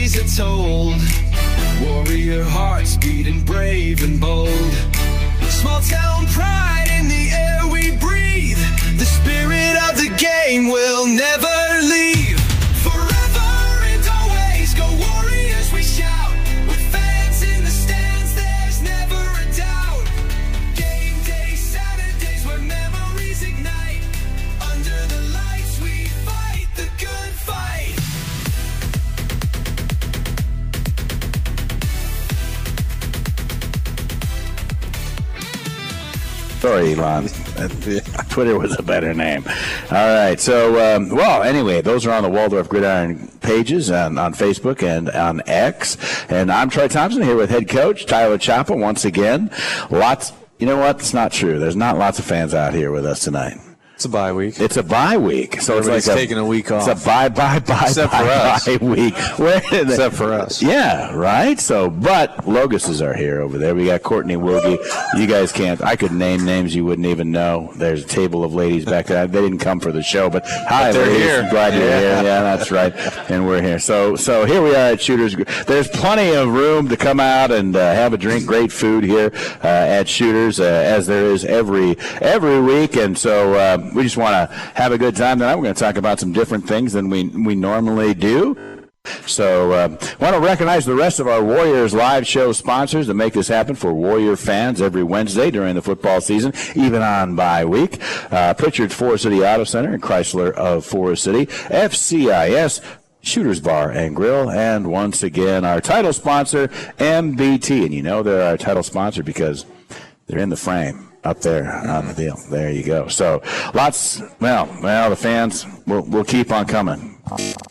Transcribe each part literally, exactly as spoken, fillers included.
stories are told. Warrior hearts beating brave and bold. Small town pride in the air we breathe. The spirit of the game will never leave. Forever and always go Warriors, we shout. With fans in the stands, there's never a doubt. Game day Saturdays where memories ignite. Under the lights we fight the good fight. Sorry, Elon. Twitter was a better name. All right. So, um, well, anyway, those are on the Waldorf Gridiron pages on, on Facebook and on X. And I'm Troy Thompson here with head coach Tyler Chapa once again. Lots. You know what? It's not true. There's not lots of fans out here with us tonight. It's a bye week. It's a bye week. So Everybody's it's like a, taking a week off. It's a bye, bye, bye, Except bye, for us. bye week. Except for us. Yeah, right? So, but Loguses are here over there. We got Courtney Wilgie. You guys can't. I could name names you wouldn't even know. There's a table of ladies back there. They didn't come for the show, but hi, but they're ladies. here. Glad you're yeah. here. Yeah, that's right. And we're here. So, so here we are at Shooters. There's plenty of room to come out and uh, have a drink. Great food here uh, at Shooters, uh, as there is every every week. And so uh, we just want to have a good time tonight. We're going to talk about some different things than we we normally do. So I uh, want to recognize the rest of our Warriors live show sponsors that make this happen for Warrior fans every Wednesday during the football season, even on bye week. Uh, Pritchard's Forest City Auto Center and Chrysler of Forest City, F C I S, Shooters Bar and Grill, and once again our title sponsor, M B T. And you know they're our title sponsor because they're in the frame. Up there on the deal. There you go. So lots. Well, well, the fans will will keep on coming.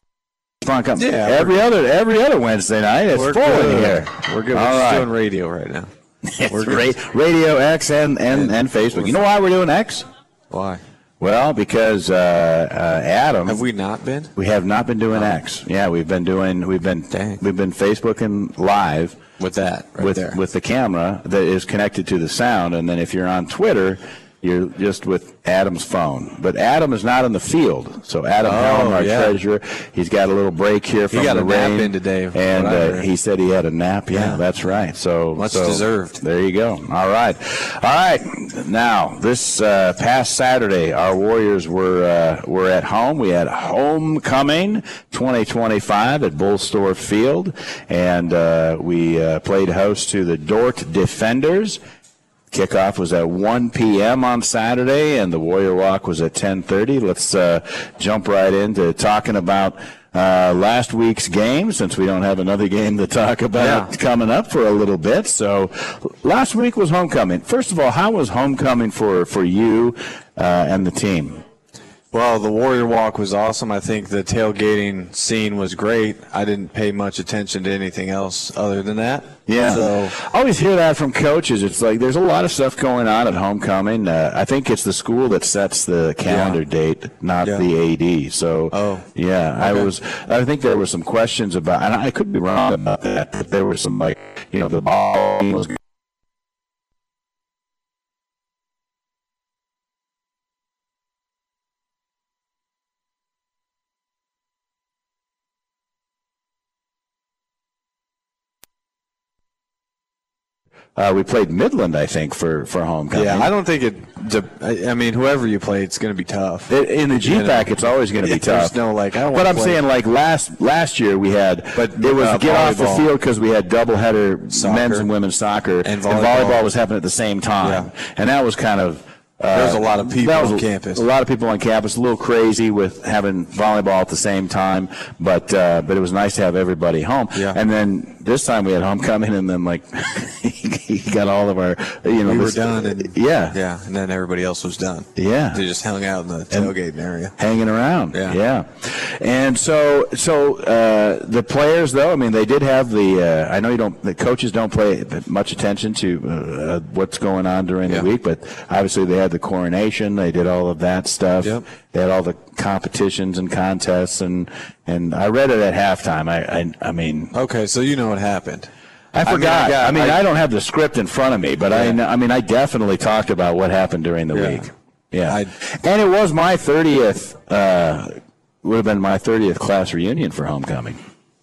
Keep on coming. Yeah, every other every other Wednesday night. It's we're full good. in here. We're good. All We're just right. doing radio right now. It's We're ra- good. Radio X and and, and Facebook. You know why we're doing X? Why? Well, because uh, uh, Adam. Have we not been? We have not been doing Oh. X. Yeah, we've been doing. We've been. Dang. We've been Facebooking live. With that, right with there. with the camera that is connected to the sound, and then if you're on Twitter, you're just with Adam's phone. But Adam is not in the field, so Adam Oh, Helm, our yeah. treasurer, he's got a little break here from He got the a nap rain, in today, and what I uh, heard. he said he had a nap. Yeah, Yeah. that's right. So Much so deserved. There you go. All right, all right. Now this uh, past Saturday, our Warriors were uh, were at home. We had homecoming twenty twenty-five at Bullstorf Field, and uh, we uh, played host to the Dort Defenders. Kickoff was at one p.m. on Saturday, and the Warrior Walk was at ten thirty. Let's uh, jump right into talking about uh, last week's game, since we don't have another game to talk about Yeah. coming up for a little bit. So last week was homecoming. First of all, how was homecoming for, for you uh, and the team? Well, the Warrior Walk was awesome. I think the tailgating scene was great. I didn't pay much attention to anything else other than that. Yeah, So, I always hear that from coaches. It's like there's a lot of stuff going on at homecoming. Uh, I think it's the school that sets the calendar Yeah. date, not Yeah. the A D. So, Oh. yeah, I Okay. was. I think there were some questions about, and I could be wrong about that, but there were some, like, you know, the ball was. Uh, we played Midland, I think, for, for homecoming. yeah, I don't think it. de- I I mean, whoever you play, it's going to be tough. In in the G PAC, it's always going to be Yeah, tough. there's no, like, I don't But wanna I'm play- saying, like, last last year we had, But, it was uh, get off the volleyball. field because we had doubleheader Soccer. men's and women's soccer, And volleyball. volleyball. was happening at the same time. Yeah. And that was kind of. Uh, There was a lot of people that was on a- campus. A lot of people on campus, a little crazy with having volleyball at the same time, but uh, but it was nice to have everybody home. Yeah. And then this time we had homecoming, and then like he got all of our, you know, We were this- done, and yeah, yeah, and then everybody else was done. yeah. They just hung out in the tailgating area. Hanging around. Yeah. Yeah. And so, so uh, the players, though, I mean, they did have the. Uh, I know you don't. The coaches don't pay much attention to uh, what's going on during Yeah. the week, but obviously they had the coronation. They did all of that stuff. Yep. They had all the competitions and contests, and and I read it at halftime. I I, I mean. Okay, so you know what happened. I I mean, forgot. I, I got- mean, I, I- don't have the script in front of me, but I, Yeah. kn- I mean, I definitely talked about what happened during the Yeah. week. Yeah, I- and it was my thirtieth. Uh, would have been my thirtieth class reunion for homecoming.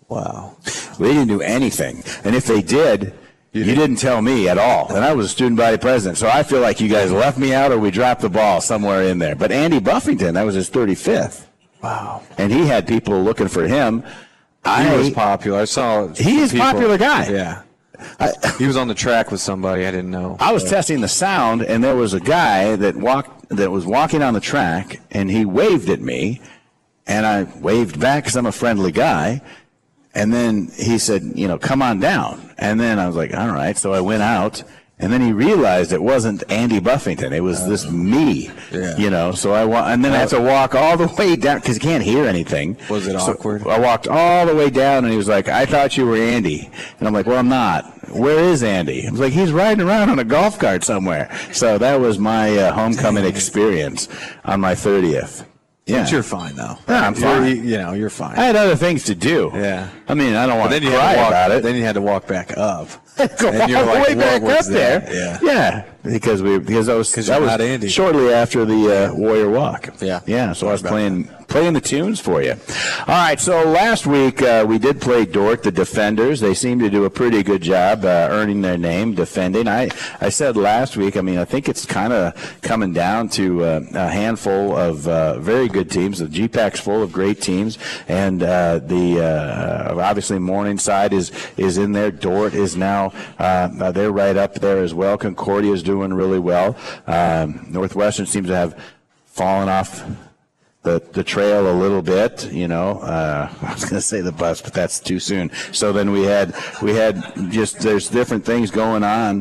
Wow. They didn't do anything. And if they did, you, you didn't tell me at all. And I was a student body president. So I feel like you guys left me out or we dropped the ball somewhere in there. But Andy Buffington, that was his thirty-fifth. Wow. And he had people looking for him. He I, was popular. I saw He is a popular guy. Yeah. I, He was on the track with somebody I didn't know. I was testing the sound, and there was a guy that walked that was walking on the track, and he waved at me, and I waved back because I'm a friendly guy. And then he said, you know, come on down. And then I was like, all right. So I went out, and then he realized it wasn't Andy Buffington. It was this me, Yeah. you know. So I wa- and then I had to walk all the way down because you can't hear anything. Was it So awkward? I walked all the way down, and he was like, I thought you were Andy. And I'm like, well, I'm not. Where is Andy? I was like, he's riding around on a golf cart somewhere. So that was my uh, homecoming experience on my thirtieth. Yeah. But you're fine, though. Yeah, I'm You're- fine. You, you know, you're fine. I had other things to do. Yeah. I mean, I don't want then to you cry had to walk, about it. Then you had to walk back up. Go And you're all the like, way what back was up that? there. Yeah. Yeah, because we because that was 'Cause that you're was not Andy. shortly after the uh, Warrior Walk. Yeah. yeah. So I was About playing playing the tunes for you. All right. So last week uh, we did play Dordt, the Defenders. They seem to do a pretty good job uh, earning their name, defending. I I said last week. I mean, I think it's kind of coming down to uh, a handful of uh, very good teams. The G PAC's full of great teams, and uh, the uh, obviously Morningside is is in there. Dordt is now uh, they're right up there as well. Concordia is doing really well. Um, Northwestern seems to have fallen off the the trail a little bit, you know. Uh, I was going to say the bus, but that's too soon. So then we had we had just there's different things going on,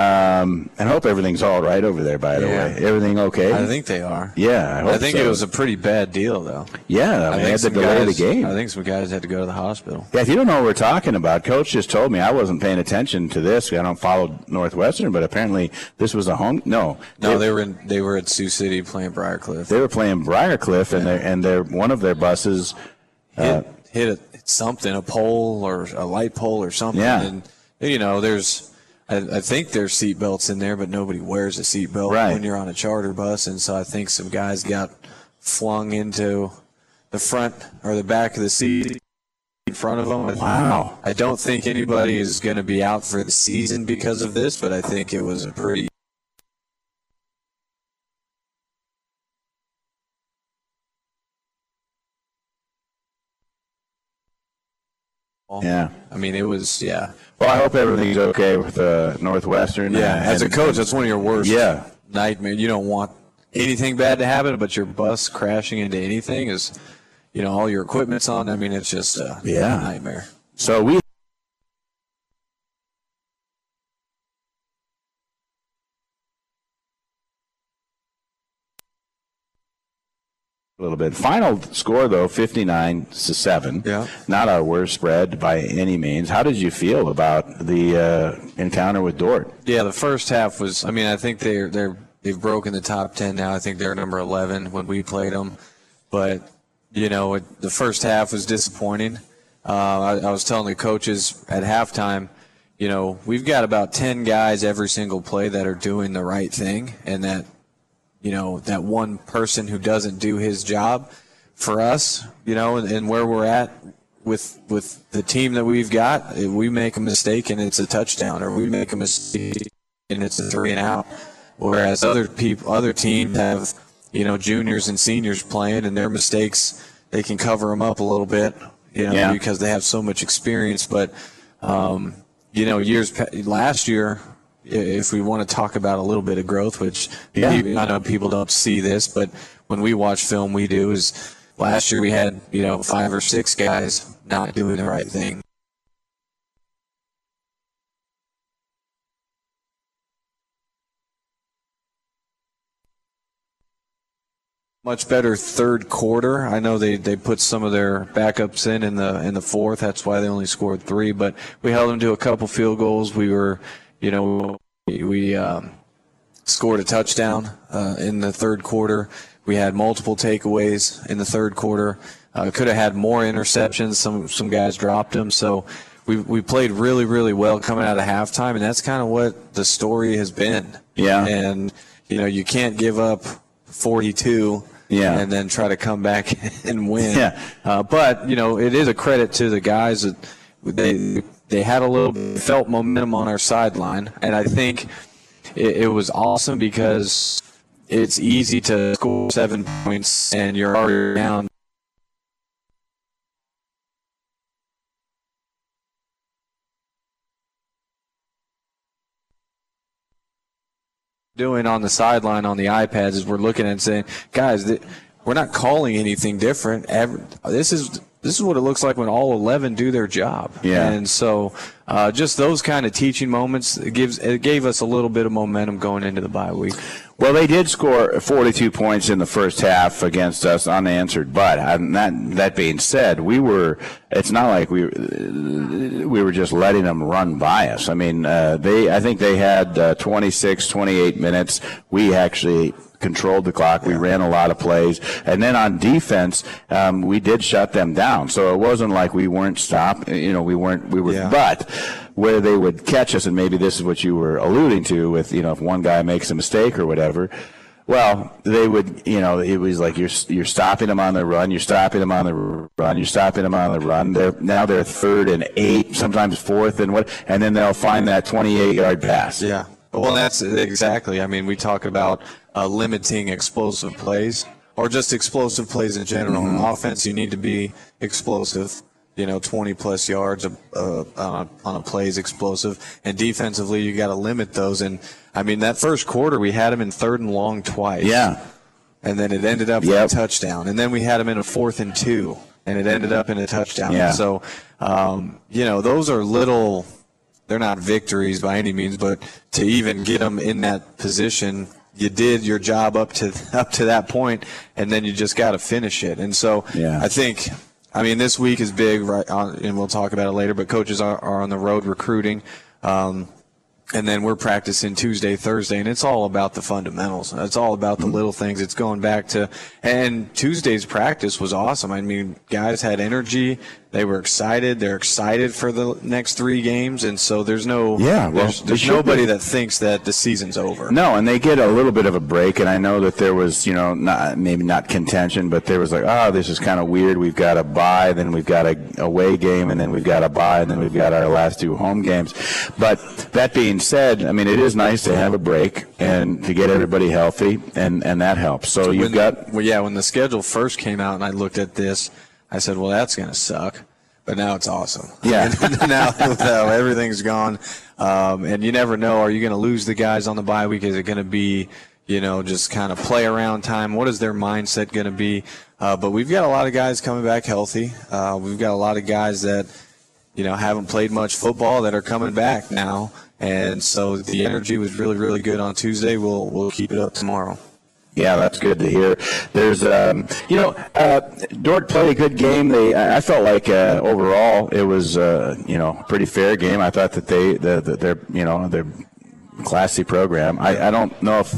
um, and I hope everything's all right over there. By the Yeah. way, everything okay? I think they are. Yeah, I hope I think so. it was a pretty bad deal, though. Yeah, I mean, they had to some delay guys, the game. I think some guys had to go to the hospital. Yeah, if you don't know what we're talking about, Coach just told me. I wasn't paying attention to this. I don't follow Northwestern, but apparently this was a home. No, No, they were in, they were at Sioux City playing Briarcliff. they were playing Briarcliff, and they and their one of their buses. hit, hit a, something, a pole or a light pole or something. Yeah. And, you know, there's, I, I think there's seat belts in there, but nobody wears a seat belt Right. when you're on a charter bus. And so I think some guys got flung into the front or the back of the seat in front of them. Wow. I don't think anybody is going to be out for the season because of this, but I think it was a pretty Yeah. I mean, it was, yeah. Well, I hope everything's okay with uh, Northwestern. Yeah, uh, as a and- coach, that's one of your worst Yeah. nightmare. You don't want anything bad to happen, but your bus crashing into anything is, you know, all your equipment's on. I mean, it's just a Yeah. nightmare. So we. A little bit. Final score though, fifty-nine to seven. Yeah. Not our worst spread by any means. How did you feel about the uh, encounter with Dordt? Yeah, the first half was. I mean, I think they're they're they've broken the top ten now. I think they're number eleven when we played them, but you know, it, the first half was disappointing. Uh, I, I was telling the coaches at halftime, you know, we've got about ten guys every single play that are doing the right thing, and that, you know, that one person who doesn't do his job for us, you know, and, and where we're at with with the team that we've got, if we make a mistake and it's a touchdown, or we make a mistake and it's a three and out. Whereas other people, other teams have, you know, juniors and seniors playing, and their mistakes, they can cover them up a little bit, you know, Yeah. because they have so much experience. But, um, you know, years pa- last year, if we want to talk about a little bit of growth, which Yeah. people, I know people don't see this, but when we watch film, we do, is last year we had, you know, five or six guys not doing the right thing. Much better third quarter. I know they, they put some of their backups in in the in the fourth. That's why they only scored three. But we held them to a couple field goals. We were, you know, we, we um, scored a touchdown uh, in the third quarter. We had multiple takeaways in the third quarter. Uh, could have had more interceptions. Some some guys dropped them. So we we played really really well coming out of halftime, and that's kind of what the story has been. Yeah. And you know, you can't give up forty-two Yeah. and then try to come back and win. Yeah. Uh, but, you know, it is a credit to the guys that they they had a little felt momentum on our sideline, and I think it, it was awesome because it's easy to score seven points and you're already down. Doing on the sideline on the iPads is we're looking and saying, guys, th- we're not calling anything different. Every, this is this is what it looks like when all eleven do their job. Yeah. And so uh, just those kind of teaching moments, it gives it gave us a little bit of momentum going into the bye week. Well, they did score forty-two points in the first half against us unanswered, but that, that being said, we were, it's not like we we were just letting them run by us. I mean, uh, they I think they had uh, twenty-six, twenty-eight minutes. We actually controlled the clock. We ran a lot of plays. And then on defense, um, we did shut them down. So it wasn't like we weren't stopped. You know, we weren't, we were, Yeah. but where they would catch us, and maybe this is what you were alluding to with, you know, if one guy makes a mistake or whatever, well, they would, you know, it was like you're you're stopping them on the run, you're stopping them on the run, you're stopping them on the run. They're now they're third and eight, sometimes fourth and what, and then they'll find that twenty-eight yard pass. Yeah. Well, that's exactly. I mean, we talk about uh, limiting explosive plays or just explosive plays in general. Mm-hmm. On offense, you need to be explosive. You know, twenty plus yards uh, on, a, on a play is explosive. And defensively, you got to limit those. And I mean, that first quarter, we had them in third and long twice. Yeah. And then it ended up Yep. in a touchdown. And then we had them in a fourth and two, and it ended up in a touchdown. Yeah. And so, um, you know, those are little. They're not victories by any means, but to even get them in that position, you did your job up to up to that point, and then you just got to finish it. And so Yeah. I think, I mean, this week is big, right? On, and we'll talk about it later. But coaches are, are on the road recruiting, um, and then we're practicing Tuesday, Thursday, and it's all about the fundamentals. It's all about the little things. It's going back to, and Tuesday's practice was awesome. I mean, guys had energy. They were excited. They're excited for the next three games, and so there's no, Yeah, well, there's, they there's should nobody be. that thinks that the season's over. No, and they get a little bit of a break, and I know that there was, you know, not, maybe not contention, but there was like, oh, this is kind of weird. We've got a bye, then we've got a away game, and then we've got a bye, and then we've got our last two home games. But that being said, I mean, it is nice to have a break and to get everybody healthy, and, and that helps. So you've when, got, well, yeah, when the schedule first came out and I looked at this, I said, well, that's going to suck. But now it's awesome. Yeah. now, now everything's gone. Um, and you never know, are you going to lose the guys on the bye week? Is it going to be, you know, just kind of play around time? What is their mindset going to be? Uh, but we've got a lot of guys coming back healthy. Uh, we've got a lot of guys that, you know, haven't played much football that are coming back now. And so the energy was really, really good on Tuesday. We'll we'll keep it up tomorrow. yeah, that's good to hear. There's, um, you know, uh, Dordt played a good game. They, I felt like uh, overall it was, uh, you know, a pretty fair game. I thought that they, the, the, they're, you know, they're classy program. I, I don't know if,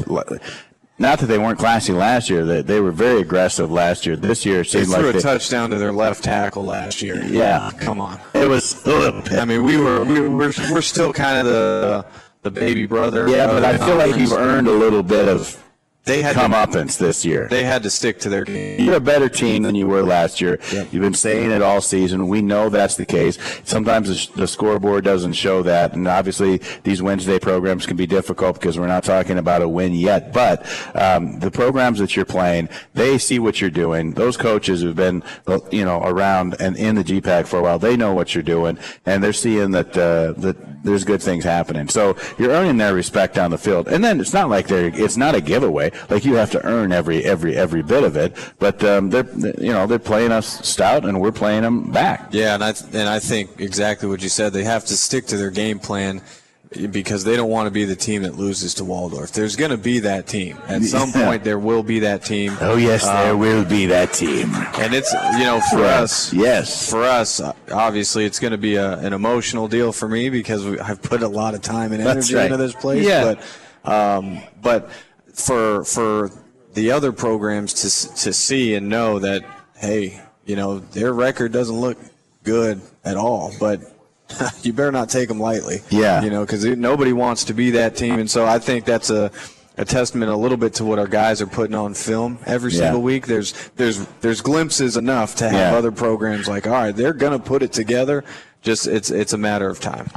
not that they weren't classy last year. They, they were very aggressive last year. This year it They seemed threw like a they, touchdown to their left tackle last year. Yeah. Come on. it was a little bit. I mean, we were we were we're still kind of the the baby brother. Yeah, but of I the feel like conference. you've earned a little bit of They had to, comeuppance this year. they had to stick to their game. You're a better team than you were last year. You've been saying it all season. We know that's the case. Sometimes the, the scoreboard doesn't show that, and obviously these Wednesday programs can be difficult because we're not talking about a win yet. But um, the programs that you're playing, they see what you're doing. Those coaches who've been, you know, around and in the G PAC for a while, they know what you're doing, and they're seeing that uh, that there's good things happening. So you're earning their respect on the field. And then it's not like they're it's not a giveaway. Like you have to earn every every every bit of it. But um, they're you know they're playing us stout, and we're playing them back. Yeah, and I and I think exactly what you said. They have to stick to their game plan because they don't want to be the team that loses to Waldorf. There's going to be that team at some Yeah. point. There will be that team. Oh yes, there Um, will be that team. And it's, you know, for us, Yes. for us, uh, obviously it's going to be a, an emotional deal for me because we, I've put a lot of time and That's energy right. into this place. Yeah. But, um, but for for the other programs to to see and know that, hey, you know, their record doesn't look good at all, but you better not take them lightly. Yeah. You know, because nobody wants to be that team, and so I think that's a a testament a little bit to what our guys are putting on film every Yeah. single week. There's there's there's glimpses enough to have Yeah. other programs like, all right, they're going to put it together. Just it's it's a matter of time.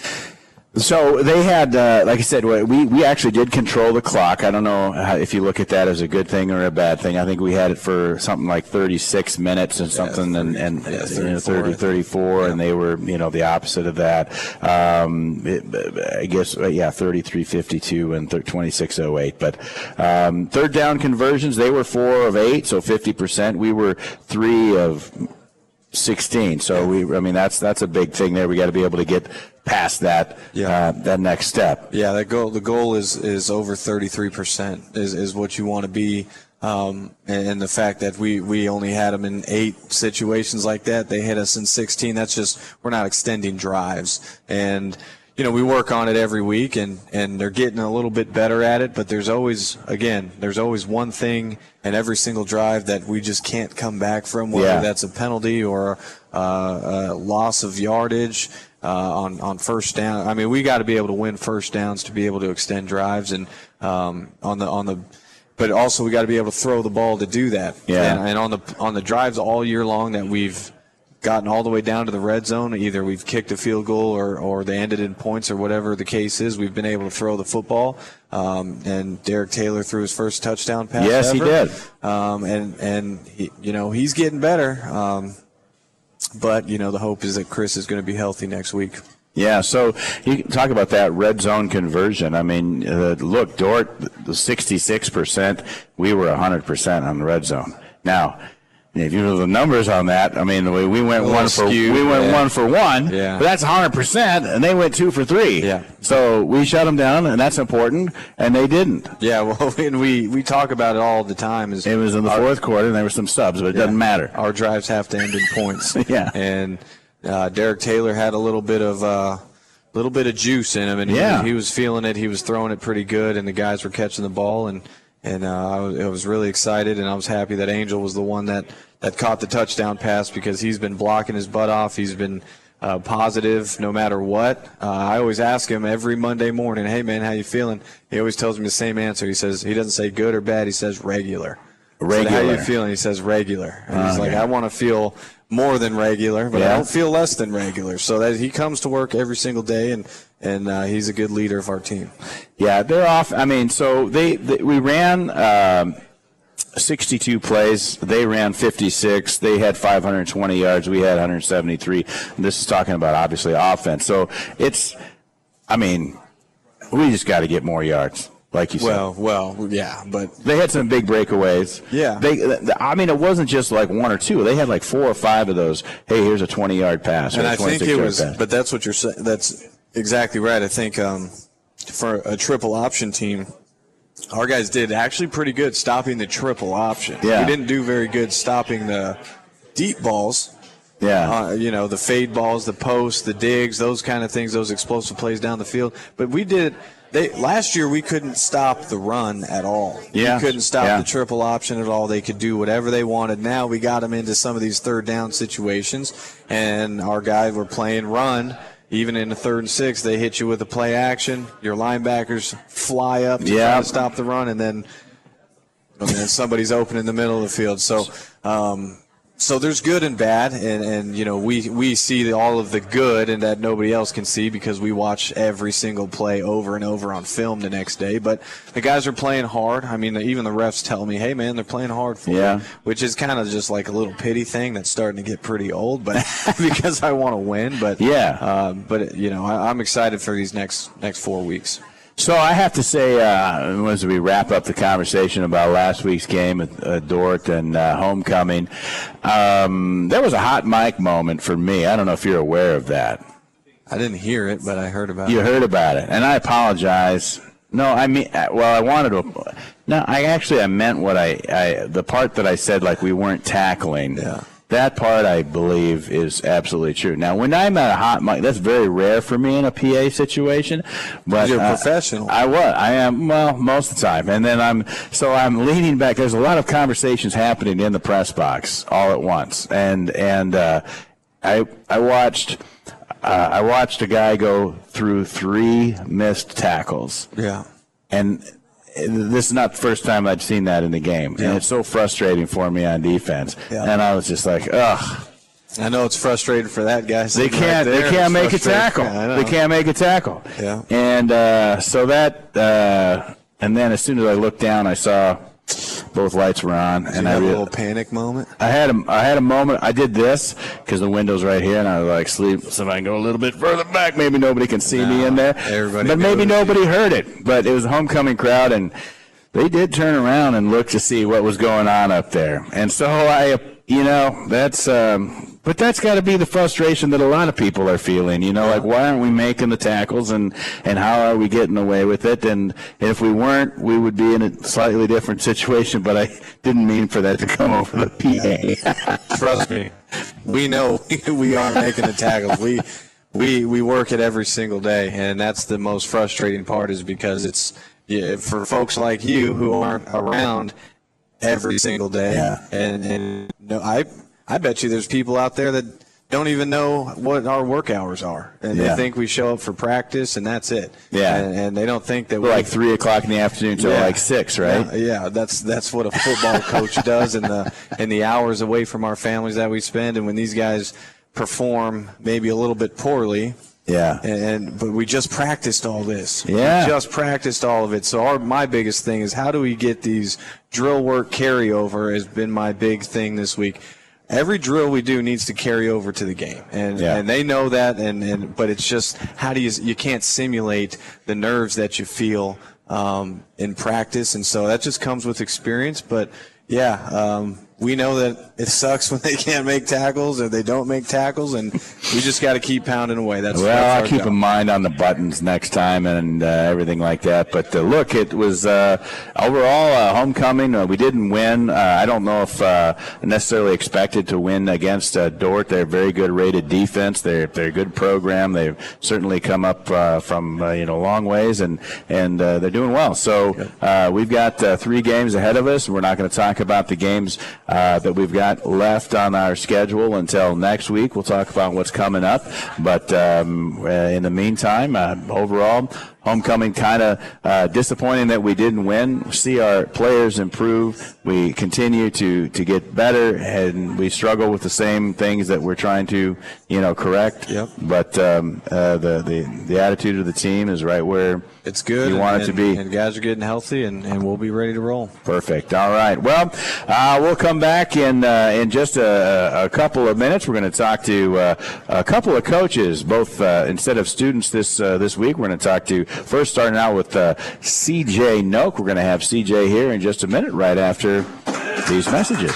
So they had, uh, like I said, we, we actually did control the clock. I don't know how, if you look at that as a good thing or a bad thing. I think we had it for something like thirty-six minutes and something, yeah, and, and yeah, you know, thirty, thirty-four, yeah. and they were, you know, the opposite of that. Um, it, I guess, yeah, thirty-three fifty-two and twenty-six oh eight. But um, third down conversions, they were four of eight, so fifty percent. We were three of sixteen. So we, I mean, that's that's a big thing there. We got to be able to get past that Yeah. uh, that next step. Yeah, that goal. The goal is is over thirty-three percent is is what you want to be. Um, and, and the fact that we we only had them in eight situations like that, they hit us in sixteen. That's just we're not extending drives, and you know we work on it every week, and and they're getting a little bit better at it. But there's always again, there's always one thing in every single drive that we just can't come back from, whether Yeah. that's a penalty or uh, a loss of yardage. Uh, on on first down, I mean, we got to be able to win first downs to be able to extend drives, and um, on the on the, but also we got to be able to throw the ball to do that. Yeah. And, and on the on the drives all year long that we've gotten all the way down to the red zone, either we've kicked a field goal or or they ended in points or whatever the case is, we've been able to throw the football. Um, and Derek Taylor threw his first touchdown pass. Yes, ever. he did. Um, and and he, you know he's getting better. Um, But, you know, the hope is that Chris is going to be healthy next week. Yeah, so you can talk about that red zone conversion. I mean, uh, look, Dort, the sixty-six percent, we were one hundred percent on the red zone. Now, if you know the numbers on that, I mean, we, we went one for skewed, we went yeah. one for one, Yeah. but that's one hundred percent, and they went two for three. Yeah. So we shut them down, and that's important, and they didn't. Yeah, well, and we, we talk about it all the time. Is It was in the our, fourth quarter, and there were some subs, but it doesn't matter. Our drives have to end in points. Yeah. And uh, Derek Taylor had a little bit of uh, little bit of juice in him, and Yeah. he, he was feeling it. He was throwing it pretty good, and the guys were catching the ball, and and uh, I, was, I was really excited, and I was happy that Angel was the one that, that caught the touchdown pass because he's been blocking his butt off. He's been uh, positive no matter what. Uh, I always ask him every Monday morning, hey, man, how you feeling? He always tells me the same answer. He says he doesn't say good or bad. He says regular. Regular. I said, how you feeling? He says regular. And he's Okay. like, I want to feel more than regular, but Yeah. I don't feel less than regular. So that he comes to work every single day, and and uh, he's a good leader of our team. Yeah, they're off. I mean, so they, they we ran um, sixty-two plays. They ran fifty-six. They had five hundred twenty yards. We had one hundred seventy-three. And this is talking about obviously offense. So it's, I mean, we just got to get more yards, like you said. Well, well, yeah, but They had some big breakaways. Yeah. They, I mean, it wasn't just like one or two. They had like four or five of those. Hey, here's a twenty-yard pass. Or and a I think it twenty-six-yard was, pass. but that's what you're saying. That's exactly right. I think um, for a triple option team, our guys did actually pretty good stopping the triple option. Yeah. We didn't do very good stopping the deep balls. Yeah. Uh, you know, the fade balls, the posts, the digs, those kind of things, those explosive plays down the field. But we did. They last year we couldn't stop the run at all. Yeah. We couldn't stop Yeah. the triple option at all. They could do whatever they wanted. Now we got them into some of these third down situations, and our guys were playing run. Even in the third and six, they hit you with a play action. Your linebackers fly up to Yeah. try to stop the run, and then, and then somebody's open in the middle of the field. So, um, so there's good and bad, and, and you know we we see the, all of the good, and that nobody else can see because we watch every single play over and over on film the next day. But the guys are playing hard. I mean, even the refs tell me, "Hey, man, they're playing hard for Yeah. you," which is kind of just like a little pity thing that's starting to get pretty old. But because I want to win, but Yeah. uh, but you know, I, I'm excited for these next next four weeks. So I have to say, uh, as we wrap up the conversation about last week's game at uh, Dort and uh, homecoming, um, there was a hot mic moment for me. I don't know if you're aware of that. I didn't hear it, but I heard about You it. heard about it, and I apologize. No, I mean, uh, well, I wanted to. No, I actually I meant what I, I the part that I said like we weren't tackling. Yeah. That part, I believe, is absolutely true. Now, when I'm at a hot mic, that's very rare for me in a P A situation. But You're a uh, professional. I was. I am, well, most of the time. And then I'm, so I'm leaning back. There's a lot of conversations happening in the press box all at once. And, and, uh, I, I watched, uh, I watched a guy go through three missed tackles. Yeah. And this is not the first time I'd seen that in the game, yeah. and it's so frustrating for me on defense. Yeah. And I was just like, ugh. I know it's frustrating for that guy. They can't. Right they can't make a tackle. Yeah, they can't make a tackle. Yeah. And uh, so that, uh, and then as soon as I looked down, I saw both lights were on, did and you I have re- a little panic moment. I had a, I had a moment. I did this because the window's right here, and I was like, sleep. So if I can go a little bit further back, maybe nobody can see no, me in there. Everybody but maybe nobody you. heard it. But it was a homecoming crowd, and they did turn around and look to see what was going on up there. And so I, you know, that's. Um, But that's got to be the frustration that a lot of people are feeling. You know, like, why aren't we making the tackles, and, and how are we getting away with it? And if we weren't, we would be in a slightly different situation. But I didn't mean for that to come over the P A. Trust me, we know we are making the tackles. We we we work it every single day, and that's the most frustrating part, is because it's yeah, for folks like you who aren't around every single day. Yeah. And and no, I. I bet you there's people out there that don't even know what our work hours are, and yeah. they think we show up for practice and that's it. Yeah, and, and they don't think that we're we like three o'clock in the afternoon till yeah. like six, right? Yeah, yeah, that's that's what a football coach does, in the in the hours away from our families that we spend. And when these guys perform maybe a little bit poorly. Yeah. And but we just practiced all this. Yeah. We just practiced all of it. So our my biggest thing is, how do we get these drill work carryover? Has been my big thing this week. Every drill we do needs to carry over to the game, and yeah. and they know that. And, and but it's just, how do you you can't simulate the nerves that you feel um, in practice, and so that just comes with experience. But yeah, um, we know that it sucks when they can't make tackles or they don't make tackles, and we just got to keep pounding away. That's well, that's I'll keep job. in mind on the buttons next time and uh, everything like that. But uh, look, it was uh, overall uh, homecoming. Uh, we didn't win. Uh, I don't know if uh, necessarily expected to win against uh, Dordt. They're a very good rated defense. They're they're a good program. They've certainly come up uh, from uh, you know long ways, and and uh, they're doing well. So uh, we've got uh, three games ahead of us. We're not going to talk about the games uh, that we've got left on our schedule until next week. We'll talk about what's coming up. But um, uh, in the meantime, uh, overall, homecoming kind of uh, disappointing that we didn't win. We see our players improve. We continue to, to get better, and we struggle with the same things that we're trying to, you know, correct. Yep. But um, uh, the, the the attitude of the team is right where it's good. You want and, it to be. And guys are getting healthy, and, and we'll be ready to roll. Perfect. All right. Well, uh, we'll come back in uh, in just a, a couple of minutes. We're going to talk to uh, a couple of coaches, both uh, instead of students this uh, this week. We're going to talk to, first starting out with uh, C J Noke. We're going to have C J here in just a minute, right after these messages.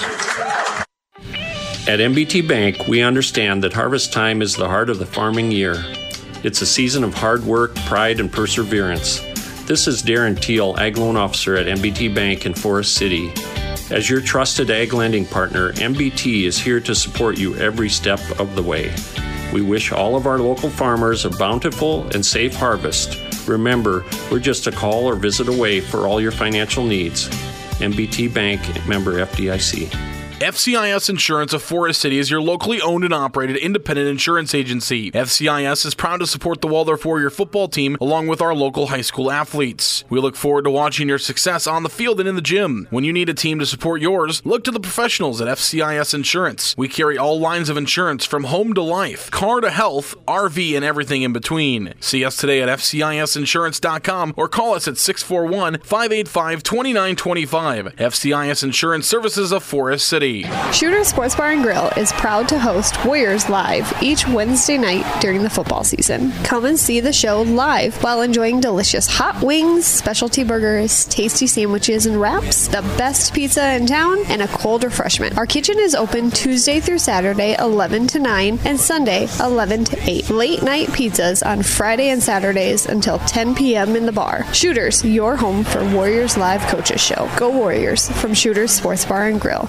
At M B T Bank, we understand that harvest time is the heart of the farming year. It's a season of hard work, pride, and perseverance. This is Darren Teal, Ag Loan Officer at M B T Bank in Forest City. As your trusted ag lending partner, M B T is here to support you every step of the way. We wish all of our local farmers a bountiful and safe harvest. Remember, we're just a call or visit away for all your financial needs. M B T Bank, member F D I C. F C I S Insurance of Forest City is your locally owned and operated independent insurance agency. F C I S is proud to support the Waldorf Warrior football team along with our local high school athletes. We look forward to watching your success on the field and in the gym. When you need a team to support yours, look to the professionals at F C I S Insurance. We carry all lines of insurance from home to life, car to health, R V, and everything in between. See us today at F C I S insurance dot com or call us at six four one, five eight five, two nine two five. F C I S Insurance Services of Forest City. Shooter's Sports Bar and Grill is proud to host Warriors Live each Wednesday night during the football season. Come and see the show live while enjoying delicious hot wings, specialty burgers, tasty sandwiches and wraps, the best pizza in town, and a cold refreshment. Our kitchen is open Tuesday through Saturday, eleven to nine, and Sunday, eleven to eight. Late night pizzas on Friday and Saturdays until ten p.m. in the bar. Shooters, your home for Warriors Live Coaches Show. Go Warriors from Shooters Sports Bar and Grill.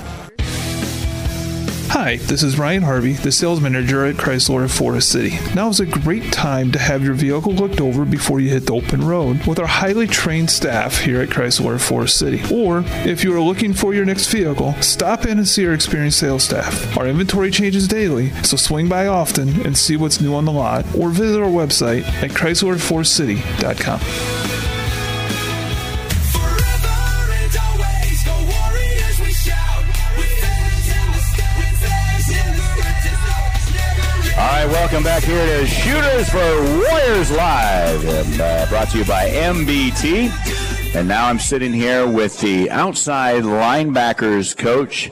Hi, this is Ryan Harvey, the sales manager at Chrysler of Forest City. Now is a great time to have your vehicle looked over before you hit the open road with our highly trained staff here at Chrysler of Forest City. Or, if you are looking for your next vehicle, stop in and see our experienced sales staff. Our inventory changes daily, so swing by often and see what's new on the lot, or visit our website at chrysler forest city dot com. Forever welcome back here to Shooters for Warriors Live, and, uh, brought to you by M B T. And now I'm sitting here with the outside linebackers coach,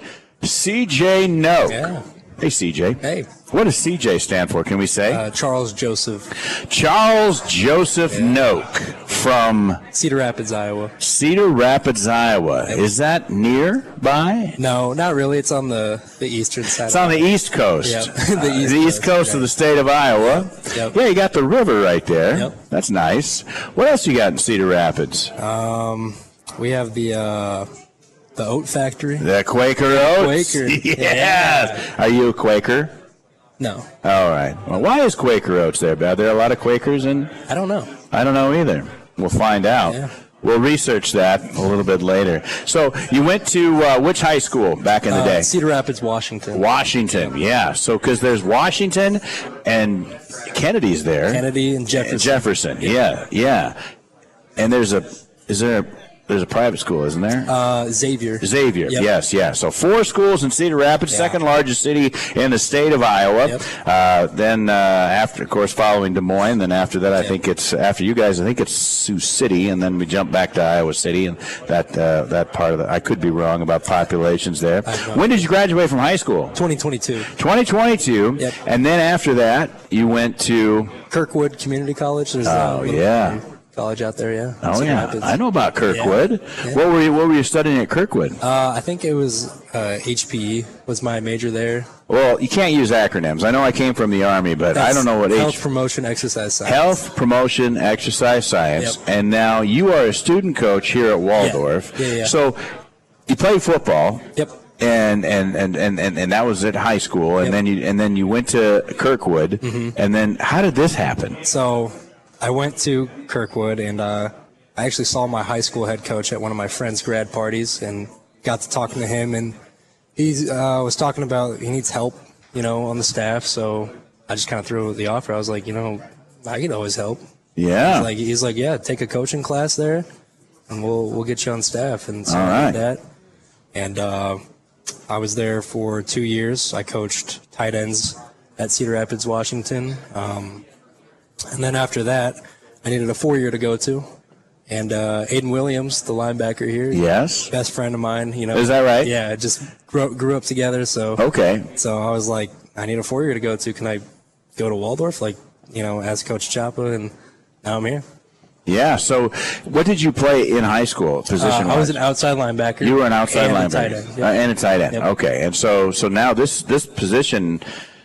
C J Noak. Yeah. Hey, C J. Hey. What does C J stand for, can we say? Uh, Charles Joseph. Charles Joseph Yeah. Noak from Cedar Rapids, Iowa. Cedar Rapids, Iowa. Is that nearby? No, not really. It's on the, the eastern side. It's on the East Coast. Yep. the the East, East the East Coast, Coast yeah. of the state of Iowa. Yep. Yeah, you got the river right there. Yep. That's nice. What else you got in Cedar Rapids? Um, we have the uh, the oat factory. The Quaker Oats. Quaker. Yes. Yeah. Are you a Quaker? No, All right. Well, why is Quaker Oats there? Are there a lot of Quakers in? I don't know. I don't know either. We'll find out. Yeah. We'll research that a little bit later. So you went to uh, which high school back in the Uh, day? Cedar Rapids, Washington. Washington, yeah. So because there's Washington and Kennedy's there. Kennedy and Jefferson. Jefferson, yeah, yeah. And there's a, is there a, there's a private school, isn't there? Uh, Xavier. Xavier, Yep. yes, yes. So four schools in Cedar Rapids, Yeah. second largest city in the state of Iowa. Yep. Uh, then uh, after, of course, following Des Moines. Then after that, I Yep. think it's after you guys. I think it's Sioux City, and then we jump back to Iowa City, and that uh, that part of the. I could be wrong about populations there. know. When did you graduate from high school? twenty twenty-two. twenty twenty-two. Yep. And then after that, you went to. Kirkwood Community College. There's Oh, a little yeah. college out there, yeah. Oh Cedar yeah, Rapids. I know about Kirkwood. Yeah. What were you What were you studying at Kirkwood? Uh, I think it was uh, H P E was my major there. Well, you can't use acronyms. I know I came from the Army, but I don't know what Health H. Promotion Exercise Science. Health, Promotion, Exercise Science, Yep. and now you are a student coach here at Waldorf. Yeah, yeah, yeah. So you play football. Yep. And and, and, and, and and that was at high school, and Yep. then you and then you went to Kirkwood, Mm-hmm. and then how did this happen? So I went to Kirkwood, and uh, I actually saw my high school head coach at one of my friend's grad parties and got to talking to him. And he uh, was talking about he needs help, you know, on the staff. So I just kind of threw the offer. I was like, you know, I can always help. Yeah. He's like, he's like, yeah, take a coaching class there, and we'll we'll get you on staff. And so All I right. did that. And uh, I was there for two years. I coached tight ends at Cedar Rapids, Washington. Um, and then after that, I needed a four-year to go to. And uh, Aiden Williams, the linebacker here, Yes. best friend of mine. You know, Is that right? Yeah, just grew, grew up together. So Okay. so I was like, I need a four-year to go to. Can I go to Waldorf? Like, you know, ask Coach Chapa, and now I'm here. Yeah. So, what did you play in high school? Position. Uh, I was an outside linebacker. You were an outside and a linebacker tight end, yep. Uh, and a tight end. Yep. Okay, and so so now this this position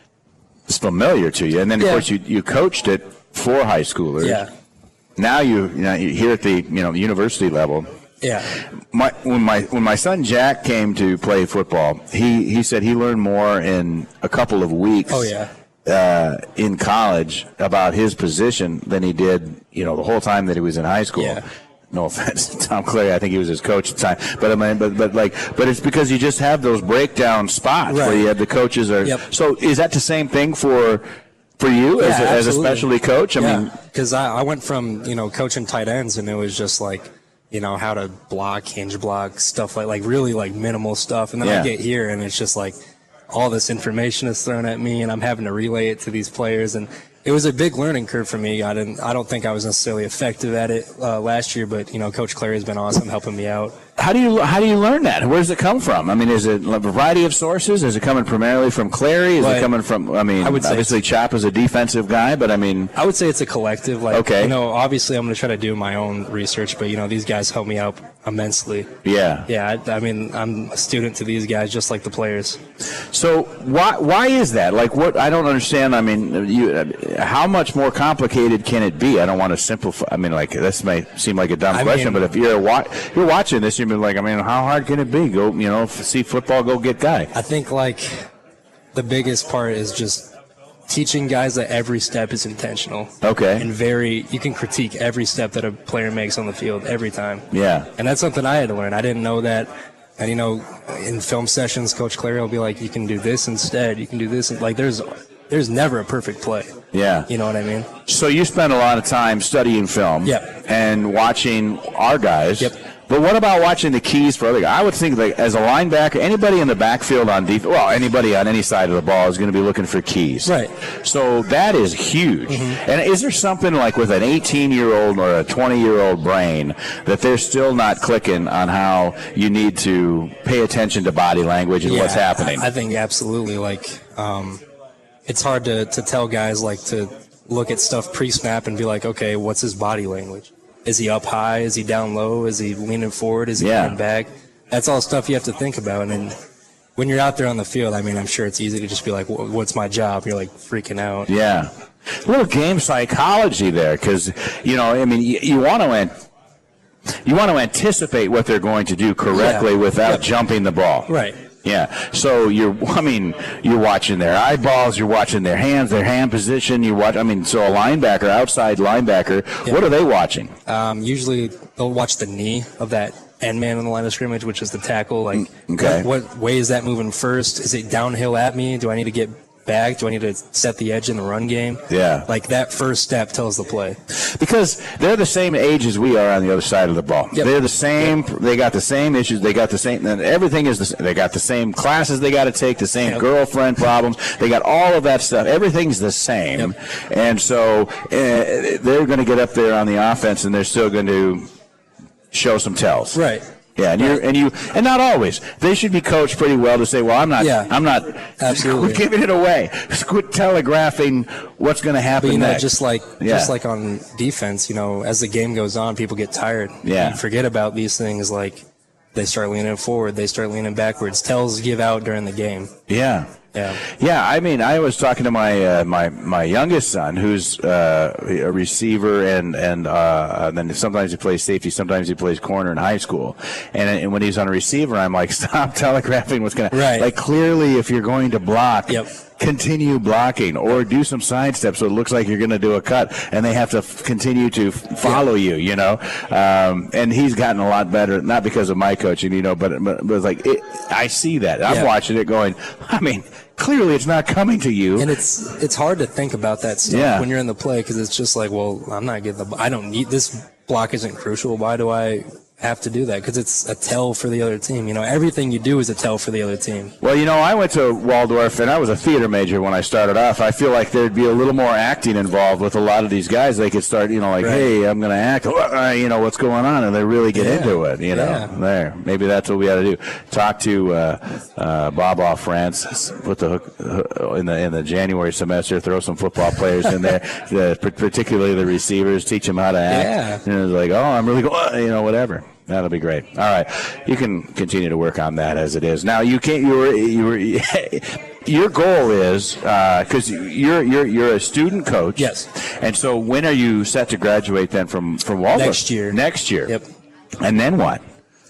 is familiar to you, and then of Yeah. course you you coached it for high schoolers. Yeah, Now you you know you're here at the you know university level. yeah. My when my when my son Jack came to play football, he he said he learned more in a couple of weeks. Oh, yeah. Uh, in college about his position than he did, you know, the whole time that he was in high school. Yeah. No offense to Tom Clary, I think he was his coach at the time. But I mean, but but like, but it's because you just have those breakdown spots where Right. you have the coaches are. Yep. So is that the same thing for for you as, Yeah, a, as a absolutely. specialty coach? I mean, because I, I went from you know coaching tight ends, and it was just like you know how to block, hinge block, stuff like like really like minimal stuff, and then Yeah. I get here, and it's just like all this information is thrown at me, and I'm having to relay it to these players, and it was a big learning curve for me. I didn't, I don't think I was necessarily effective at it uh, last year, but you know, Coach Clary has been awesome helping me out. how do you how do you learn that? Where does it come from? I mean, is it a variety of sources? Is it coming primarily from Clary? Is it Right. coming from? I mean, I would say obviously Chap is a defensive guy, but I mean, I would say it's a collective. Like, Okay. you know, obviously I'm going to try to do my own research, but you know, these guys help me out immensely. yeah. Yeah, I, I mean, I'm a student to these guys, just like the players. So why why is that? Like, what I don't understand. I mean, you, uh, how much more complicated can it be? I don't want to simplify. I mean, like this may seem like a dumb I question, mean- but if you're wa- you're watching this, you're like, I mean, how hard can it be? Go, you know, f- see football, go get guy. I think like the biggest part is just teaching guys that every step is intentional. Okay. And very, you can critique every step that a player makes on the field every time. Yeah. And that's something I had to learn. I didn't know that. And, you know, in film sessions, Coach Clary will be like, you can do this instead. You can do this. Like, there's there's never a perfect play. Yeah. You know what I mean? So you spend a lot of time studying film. Yep. And watching our guys. Yep. But what about watching the keys for other guys? I would think like as a linebacker, anybody in the backfield on defense, well, anybody on any side of the ball is going to be looking for keys. Right. So that is huge. Mm-hmm. And is there something like with an eighteen-year-old or a twenty-year-old brain that they're still not clicking on how you need to pay attention to body language and yeah, what's happening? I, I think absolutely. Like, um, it's hard to, to tell guys like to look at stuff pre-snap and be like, okay, what's his body language? Is he up high? Is he down low? Is he leaning forward? Is he Yeah. leaning back? That's all stuff you have to think about. And then when you're out there on the field, I mean, I'm sure it's easy to just be like, what's my job? You're like freaking out. Yeah. A little game psychology there because, you know, I mean, you, you want to an- you want to anticipate what they're going to do correctly Yeah. without Yep. jumping the ball. Right. Yeah. So you're, I mean, you're watching their eyeballs, you're watching their hands, their hand position. You watch, I mean, so a linebacker, outside linebacker, Yeah. what are they watching? Um, usually they'll watch the knee of that end man on the line of scrimmage, which is the tackle. Like, Okay. what, what way is that moving first? Is it downhill at me? Do I need to get back? Do I need to set the edge in the run game? Yeah. Like that first step tells the play. Because they're the same age as we are on the other side of the ball. Yep. They're the same. Yep. They got the same issues. They got the same. And everything is the same. They got the same classes they got to take. The same Yep. girlfriend problems. They got all of that stuff. Everything's the same. Yep. And so uh, they're going to get up there on the offense, and they're still going to show some tells. Right. Yeah, and you and you and not always. They should be coached pretty well to say, "Well, I'm not. Yeah. I'm not. Absolutely. Quit giving it away. Quit telegraphing what's going to happen But you know, next." just like Yeah. just like on defense, you know, as the game goes on, people get tired. Yeah. And forget about these things. Like they start leaning forward, they start leaning backwards. Tells give out during the game. Yeah. Yeah. Yeah, I mean, I was talking to my uh, my my youngest son, who's uh, a receiver, and and, uh, and then sometimes he plays safety, sometimes he plays corner in high school. And, and when he's on a receiver, I'm like, stop telegraphing what's going to. Right. Like clearly, if you're going to block. Yep. Continue blocking or do some side steps so it looks like you're going to do a cut, and they have to f- continue to f- follow you, you know. Um, and he's gotten a lot better, not because of my coaching, you know, but, but, but it's like it, I see that. I'm Yeah. watching it going, I mean, clearly it's not coming to you. And it's it's hard to think about that stuff Yeah. when you're in the play because it's just like, well, I'm not getting the. I don't need this block. Isn't crucial. Why do I have to do that? Because it's a tell for the other team. You know, everything you do is a tell for the other team. Well, you know, I went to Waldorf, and I was a theater major when I started off. I feel like there'd be a little more acting involved with a lot of these guys. They could start, you know, like, Right. hey, I'm going to act, uh, you know, what's going on, and they really get Yeah. into it, you know. Yeah. There, maybe that's what we ought to do. Talk to uh, uh, Bob off France, put the hook uh, in the in the January semester, throw some football players in there, uh, particularly the receivers, teach them how to act. Yeah. And it's like, oh, I'm really going, you know, whatever. That'll be great. All right, you can continue to work on that as it is. Now you can't. You were. You were. Your goal is because you're you're you're a student coach. Yes. And so when are you set to graduate then from from Waldorf? Next year. Next year. Yep. And then what?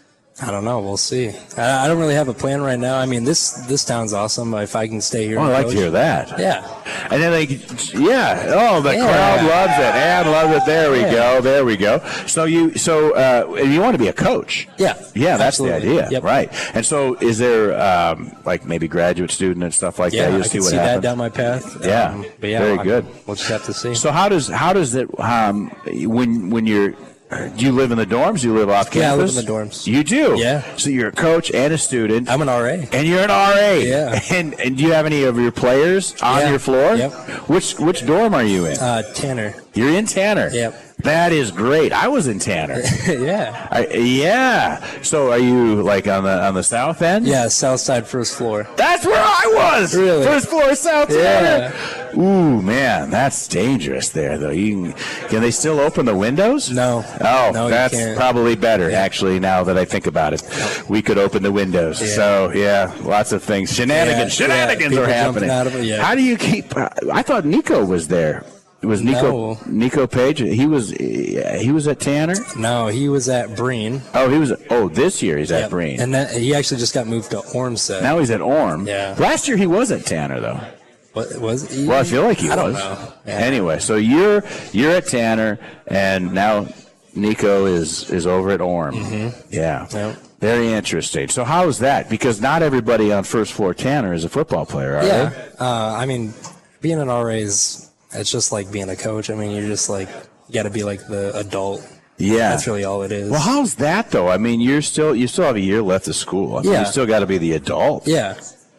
I don't know. We'll see. I, I don't really have a plan right now. I mean, this this town's awesome. If I can stay here. Oh, and I like coach. to hear that. Yeah. And then they, yeah. Oh, the Yeah. crowd loves it. Ann loves it. There we Yeah. go. There we go. So you, so uh, you want to be a coach? Yeah. Yeah, that's Absolutely. the idea, Yep. right? And so, is there um, like maybe graduate student and stuff like Yeah, that? You I see can what see happens. that down my path. Yeah. Um, but yeah, Very I- good. We'll just have to see. So how does how does it um, when when you're do you live in the dorms? Do you live off campus? Yeah, I live in the dorms. You do? Yeah. So you're a coach and a student. I'm an R A. And you're an R A. Yeah. And and do you have any of your players on Yeah. your floor? Yep. Which which dorm are you in? Uh, Tanner. You're in Tanner. Yep. That is great. I was in Tanner. yeah. I, yeah. So are you like on the on the south end? Yeah, south side first floor. That's where I was. Really? First floor, South Yeah. Tanner. Ooh, man, that's dangerous there, though. You can, can they still open the windows? No. Oh, No, you that's can't. probably better, actually, now that I think about it. We could open the windows. Yeah. So, yeah, lots of things. Shenanigans. Yeah, yeah, Shenanigans people are jumping happening. out of it, yeah. How do you keep. I thought Nico was there. It was Nico No. Nico Page. He was he was at Tanner. No, he was at Breen. Oh, he was. Oh, this year he's at Yep. Breen. And that, he actually just got moved to Ormset. Now he's at Orm. Yeah. Last year he was at Tanner though. What, was he? Well, I feel like he I don't was. know. Yeah. Anyway, so you're you're at Tanner, and now Nico is is over at Orm. Mm-hmm. Yeah. Yep. Very interesting. So how is that? Because not everybody on first floor Tanner is a football player, are Yeah. they? Uh, I mean, being an R A is, it's just like being a coach. I mean, you're just like, you got to be like the adult Yeah. That's really all it is. Well, how's that though? I mean, you're still you still have a year left of school. I mean, Yeah. you still got to be the adult. Yeah.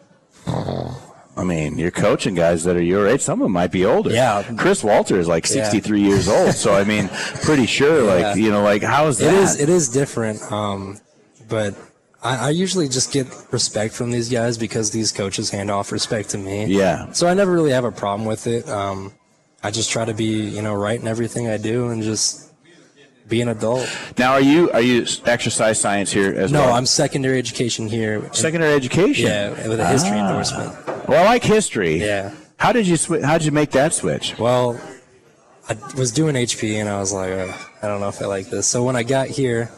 I mean, you're coaching guys that are your age. Some of them might be older. Yeah. Chris Walter is like sixty-three years old. So I mean, pretty sure. Yeah. Like you know, like how's that? It is. It is different. Um, but I, I usually just get respect from these guys because these coaches hand off respect to me. Yeah. So I never really have a problem with it. Um, I just try to be, you know, right in everything I do and just be an adult. Now, are you are you exercise science here as No, well? I'm secondary education here. Secondary education. Yeah, with a history Ah. endorsement. Well, I like history. Yeah. How did you swi- How did you make that switch? Well, I was doing H P and I was like, uh, I don't know if I like this. So when I got here,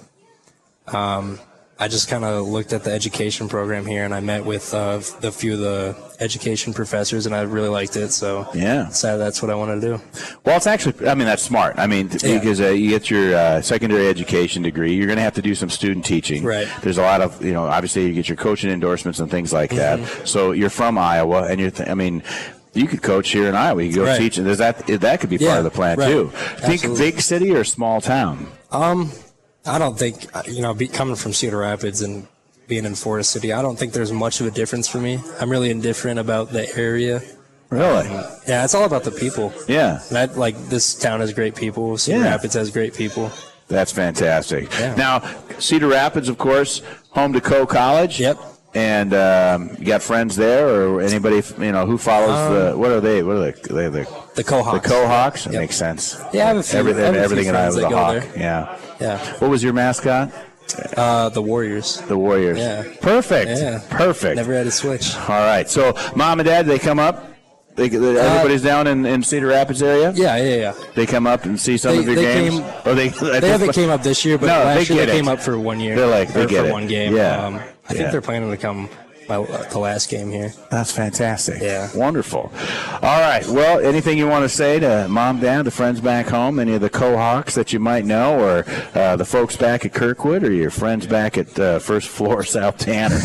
um, I just kind of looked at the education program here and I met with uh, the few of the education professors and I really liked it. So Yeah. decided that's what I want to do. Well, it's actually, I mean, that's smart. I mean, th- Yeah. because uh, you get your uh, secondary education degree, you're going to have to do some student teaching. Right. There's a lot of, you know, obviously you get your coaching endorsements and things like that. Mm-hmm. So you're from Iowa, and you're, th- I mean, you could coach here in Iowa. You could go Right. teach, and there's that that could be part Yeah, of the plan right. too. Think Absolutely. big city or small town? Um, I don't think, you know, be, coming from Cedar Rapids and being in Forest City, I don't think there's much of a difference for me. I'm really indifferent about the area. Really? Yeah, it's all about the people. Yeah. And I, like, this town has great people. Cedar Yeah. Rapids has great people. That's fantastic. Yeah. Now, Cedar Rapids, of course, home to Coe College. Yep. And um, you got friends there, or anybody you know who follows the? What are they? What are they? They the The Cohawks. The Cohawks. That Yep. makes sense. Yeah, I have a few- Everything, I have a few everything in Iowa friends was a that go hawk. there. Yeah. Yeah. What was your mascot? Uh, the Warriors. The Warriors. Yeah. Perfect. Yeah. Perfect. Never had to switch. All right. So, mom and dad, they come up. They, they, everybody's down in, in Cedar Rapids area. Yeah, yeah, yeah. They come up and see some They- of your they games. came- or they They haven't came up this year, but No, they last year get they it. came up for one year. They're like, they or get for it. one game. Yeah. Um, I think Yeah. they're planning to come my, the last game here. That's fantastic. Yeah. Wonderful. All right. Well, anything you want to say to mom, dad, the friends back home, any of the Cohawks that you might know, or uh, the folks back at Kirkwood, or your friends back at uh, First Floor South Tanner?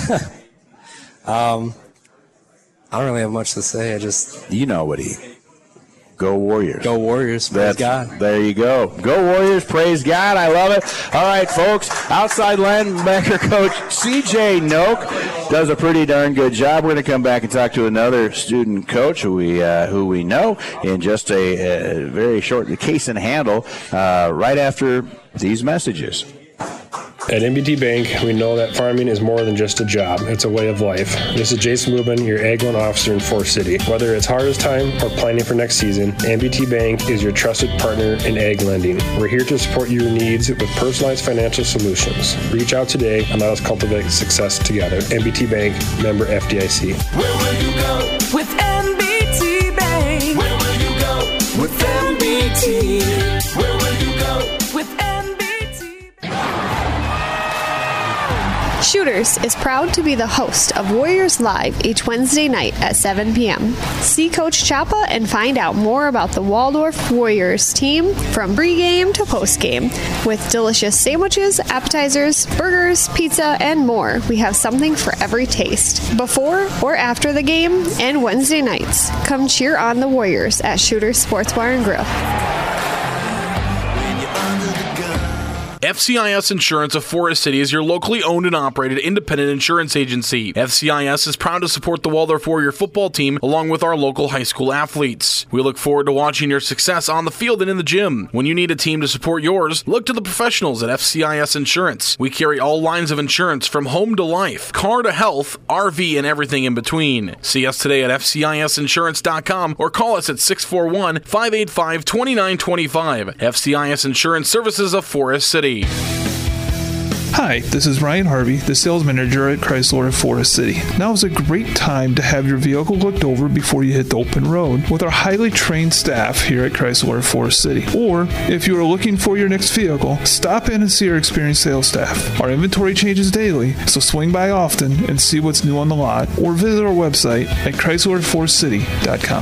um, I don't really have much to say. I just You know what he. Go Warriors. Go Warriors. Praise That's, God. There you go. Go Warriors. Praise God. I love it. All right, folks. Outside linebacker coach C J Noak does a pretty darn good job. We're going to come back and talk to another student coach who we uh, who we know in just a, a very short case and handle uh, right after these messages. At M B T Bank, we know that farming is more than just a job. It's a way of life. This is Jason Mubin, your Ag Loan Officer in Forest City. Whether it's harvest time or planning for next season, M B T Bank is your trusted partner in ag lending. We're here to support your needs with personalized financial solutions. Reach out today and let us cultivate success together. M B T Bank, member F D I C. Where will you go with M B T Bank? Where will you go with M B T? Where will you go with M B T? Shooters is proud to be the host of Warriors Live each Wednesday night at seven p.m. See Coach Chapa and find out more about the Waldorf Warriors team from pregame to postgame. With delicious sandwiches, appetizers, burgers, pizza, and more, we have something for every taste. Before or after the game and Wednesday nights, come cheer on the Warriors at Shooters Sports Bar and Grill. F C I S Insurance of Forest City is your locally owned and operated independent insurance agency. F C I S is proud to support the Waldorf Warrior football team along with our local high school athletes. We look forward to watching your success on the field and in the gym. When you need a team to support yours, look to the professionals at F C I S Insurance. We carry all lines of insurance from home to life, car to health, R V, and everything in between. See us today at F C I S insurance dot com or call us at six four one, five eight five, two nine two five. F C I S Insurance Services of Forest City. Hi, this is Ryan Harvey, the sales manager at Chrysler of Forest City. Now is a great time to have your vehicle looked over before you hit the open road with our highly trained staff here at Chrysler of Forest City. Or, if you are looking for your next vehicle, stop in and see our experienced sales staff. Our inventory changes daily, so swing by often and see what's new on the lot, or visit our website at chrysler forest city dot com.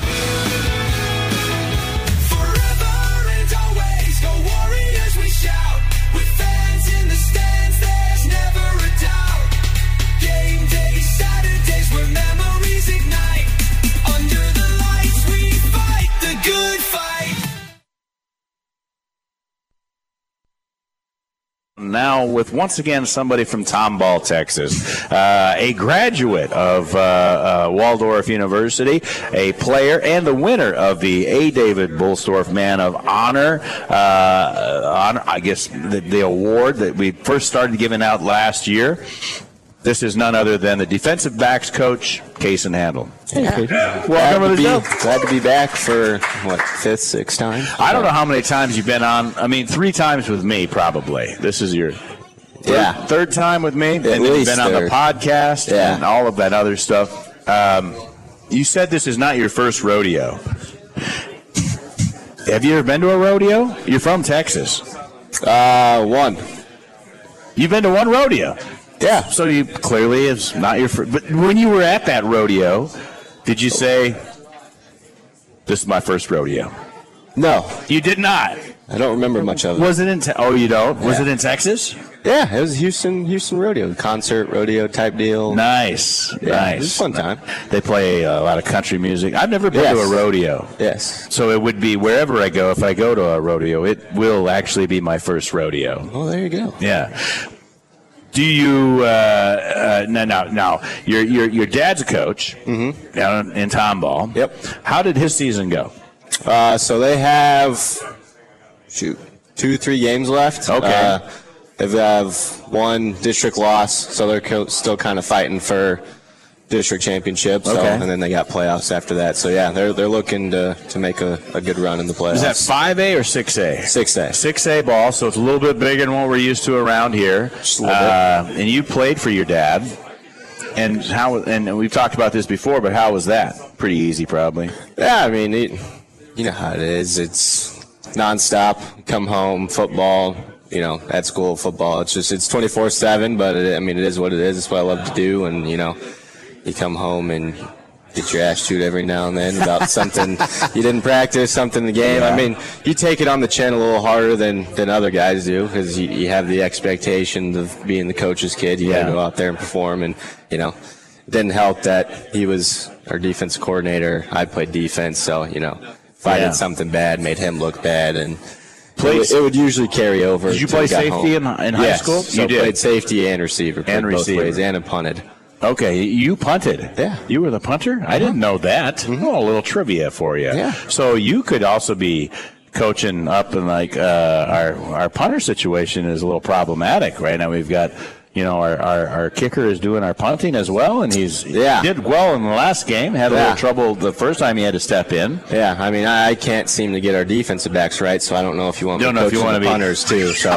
now with once again somebody from Tomball, Texas, uh, a graduate of uh, uh, Waldorf University, a player and the winner of the A. David Bullstorff Man of Honor, uh, honor I guess the, the award that we first started giving out last year. This is none other than the defensive backs coach, Cason Handel. Hey, yeah. Welcome to the show. Glad to be back for, what, fifth, sixth time? I don't know how many times you've been on. I mean, three times with me, probably. This is your third, yeah. third time with me. At and least you've been third. on the podcast yeah. and all of that other stuff. Um, you said this is not your first rodeo. Have you ever been to a rodeo? You're from Texas. Uh, one. You've been to one rodeo? Yeah. So you clearly it's not your first. But when you were at that rodeo, did you say, this is my first rodeo? No. You did not? I don't remember much of it. Was it in, te- oh, you don't? Yeah. Was it in Texas? Yeah, it was Houston Houston rodeo, concert rodeo type deal. Nice. Yeah, nice. It was a fun time. They play a lot of country music. I've never been yes. to a rodeo. Yes. So it would be wherever I go, if I go to a rodeo, it will actually be my first rodeo. Oh, there you go. Yeah. Do you uh, uh, no no no your your your dad's a coach mm-hmm. down in Tomball. Yep. How did his season go? Uh, so they have shoot two three games left. Okay. Uh, they have one district loss, so they're co- still kind of fighting for district championship. So, Okay. and then they got playoffs after that. So yeah, they're they're looking to to make a, a good run in the playoffs. Is that five A or six A? six A. six A ball, so it's a little bit bigger than what we're used to around here. Just a little uh, And you played for your dad. And how? And we've talked about this before, but how was that? Pretty easy, probably. Yeah, I mean, it, you know how it is. It's nonstop. Come home, football. You know, at school, football. It's just it's twenty-four seven. But it, I mean, it is what it is. It's what I love to do. And you know, you come home and get your ass chewed every now and then about something you didn't practice, something in the game. Yeah. I mean, you take it on the chin a little harder than, than other guys do because you, you have the expectation of being the coach's kid. You Yeah. got to go out there and perform. And, you know, it didn't help that he was our defense coordinator. I played defense. So, you know, if I Yeah. did something bad, made him look bad. And Played- it, would- it would usually carry over. Did you till play we got safety home. in, in high Yes. school? So You did. played safety and receiver. Played And both receiver. ways and punted. Okay, you punted. Yeah. You were the punter? I didn't know that. Mm-hmm. Oh, a little trivia for you. Yeah. So you could also be coaching up in like uh, our our punter situation is a little problematic right now. We've got, you know, our, our, our kicker is doing our punting as well, and he's Yeah. he did well in the last game. Had a Yeah. little trouble the first time he had to step in. Yeah, I mean, I, I can't seem to get our defensive backs right, so I don't know if you want me Don't to know if coach you the wanna be- punters too. So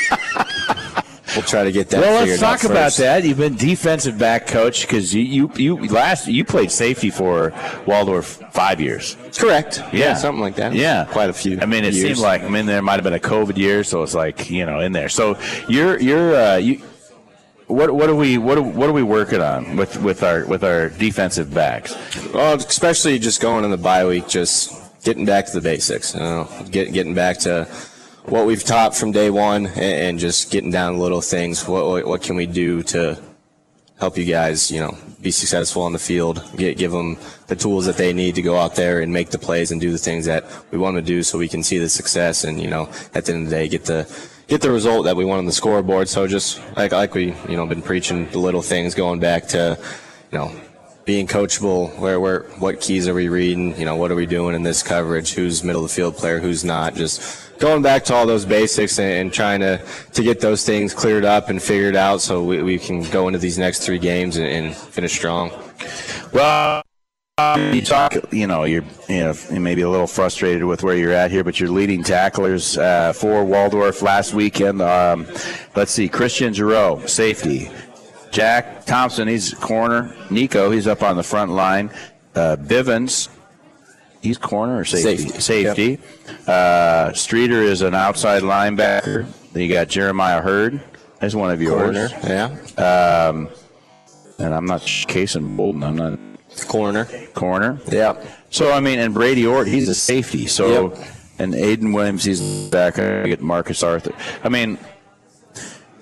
we'll try to get that. Well, figured let's talk out about first. that. You've been defensive back coach because you, you you last you played safety for Waldorf five years. Correct. Yeah. something like that. Yeah, quite a few. I mean, it years. seemed like I mean there might have been a COVID year, so it's like you know in there. So you're you're uh, you. What what are we what are, what are we working on with, with our with our defensive backs? Well, especially just going in the bye week, just getting back to the basics. You know, get, getting back to what we've taught from day one, and, and just getting down to little things. What, what what can we do to help you guys, you know, be successful on the field? Get, give them the tools that they need to go out there and make the plays and do the things that we want to do, so we can see the success and, you know, at the end of the day, get the get the result that we want on the scoreboard. So just like like we you know been preaching, the little things, going back to, you know, being coachable. Where where what keys are we reading? You know, what are we doing in this coverage? Who's middle of the field player? Who's not? Just going back to all those basics and, and trying to to get those things cleared up and figured out, so we, we can go into these next three games and, and finish strong. Well, um, you talk, you know, you're you know maybe a little frustrated with where you're at here, but you're leading tacklers uh, for Waldorf last weekend. Um, let's see, Christian Giroux, safety. Jack Thompson, he's corner. Nico, he's up on the front line. Uh, Bivens, he's corner or safety? Safety. Safety. Uh, Streeter is an outside linebacker. Then you got Jeremiah Hurd. There's one of yours. Corner, yeah. Um, and I'm not Cason Bolton. I'm not. Corner. Corner. Yeah. So, I mean, and Brady Ort, he's a safety. So, Yep. and Aiden Williams, he's back. I get Marcus Arthur. I mean,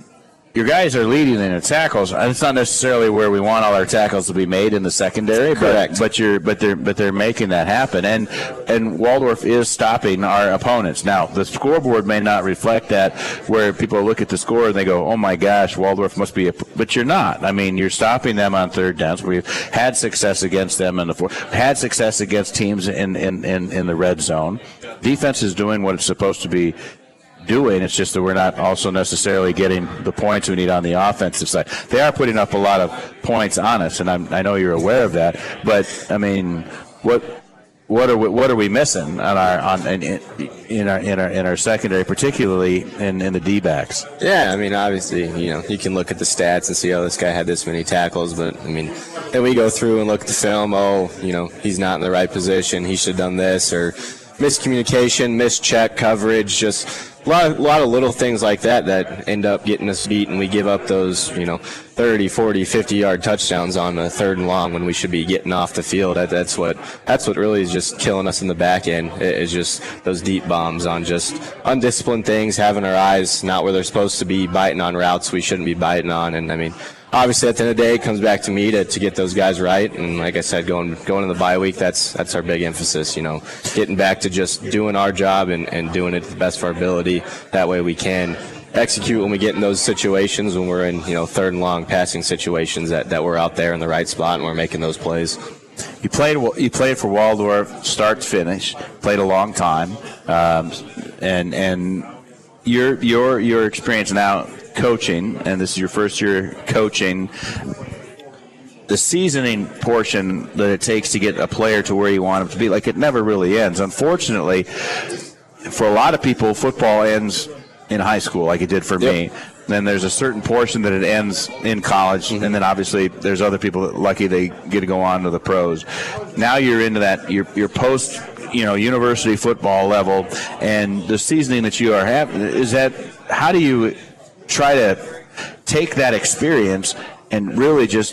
your guys are leading in the tackles. It's not necessarily where we want all our tackles to be made in the secondary, Correct. but but you're but they're but they're making that happen. And and Waldorf is stopping our opponents. Now the scoreboard may not reflect that, where people look at the score and they go, "Oh my gosh, Waldorf must be," a, but you're not. I mean, you're stopping them on third downs. We've had success against them in the fourth. Had success against teams in in, in, in the red zone. Defense is doing what it's supposed to be doing. It's just that we're not also necessarily getting the points we need on the offensive side. They are putting up a lot of points on us, and I'm, I know you're aware of that. But I mean, what what are we, what are we missing on our on in, in our in our in our secondary, particularly in, in the D-backs? Yeah, I mean, obviously, you know, you can look at the stats and see, oh, this guy had this many tackles, but I mean, then we go through and look at the film. Oh, you know, he's not in the right position. He should have done this, or miscommunication, missed check coverage, just. A lot, of, a lot of little things like that that end up getting us beat, and we give up those, you know, thirty, forty, fifty-yard touchdowns on a third and long when we should be getting off the field. That, that's what that's what really is just killing us in the back end, is just those deep bombs on just undisciplined things, having our eyes not where they're supposed to be, biting on routes we shouldn't be biting on. And, I mean, obviously at the end of the day, it comes back to me to, to get those guys right. And like I said, going going in the bye week, that's that's our big emphasis, you know, getting back to just doing our job and, and doing it to the best of our ability. That way we can execute when we get in those situations, when we're in, you know, third and long passing situations, that, that we're out there in the right spot and we're making those plays. You played you played for Waldorf start to finish, played a long time, um, and and your your your experience now coaching, and this is your first year coaching, the seasoning portion that it takes to get a player to where you want him to be, like, it never really ends. Unfortunately, for a lot of people, football ends in high school, like it did for yep. me. Then there's a certain portion that it ends in college, mm-hmm. and then obviously there's other people that lucky they get to go on to the pros. Now you're into that, you're, you're post, you know, university football level, and the seasoning that you are having, is that, how do you try to take that experience and really just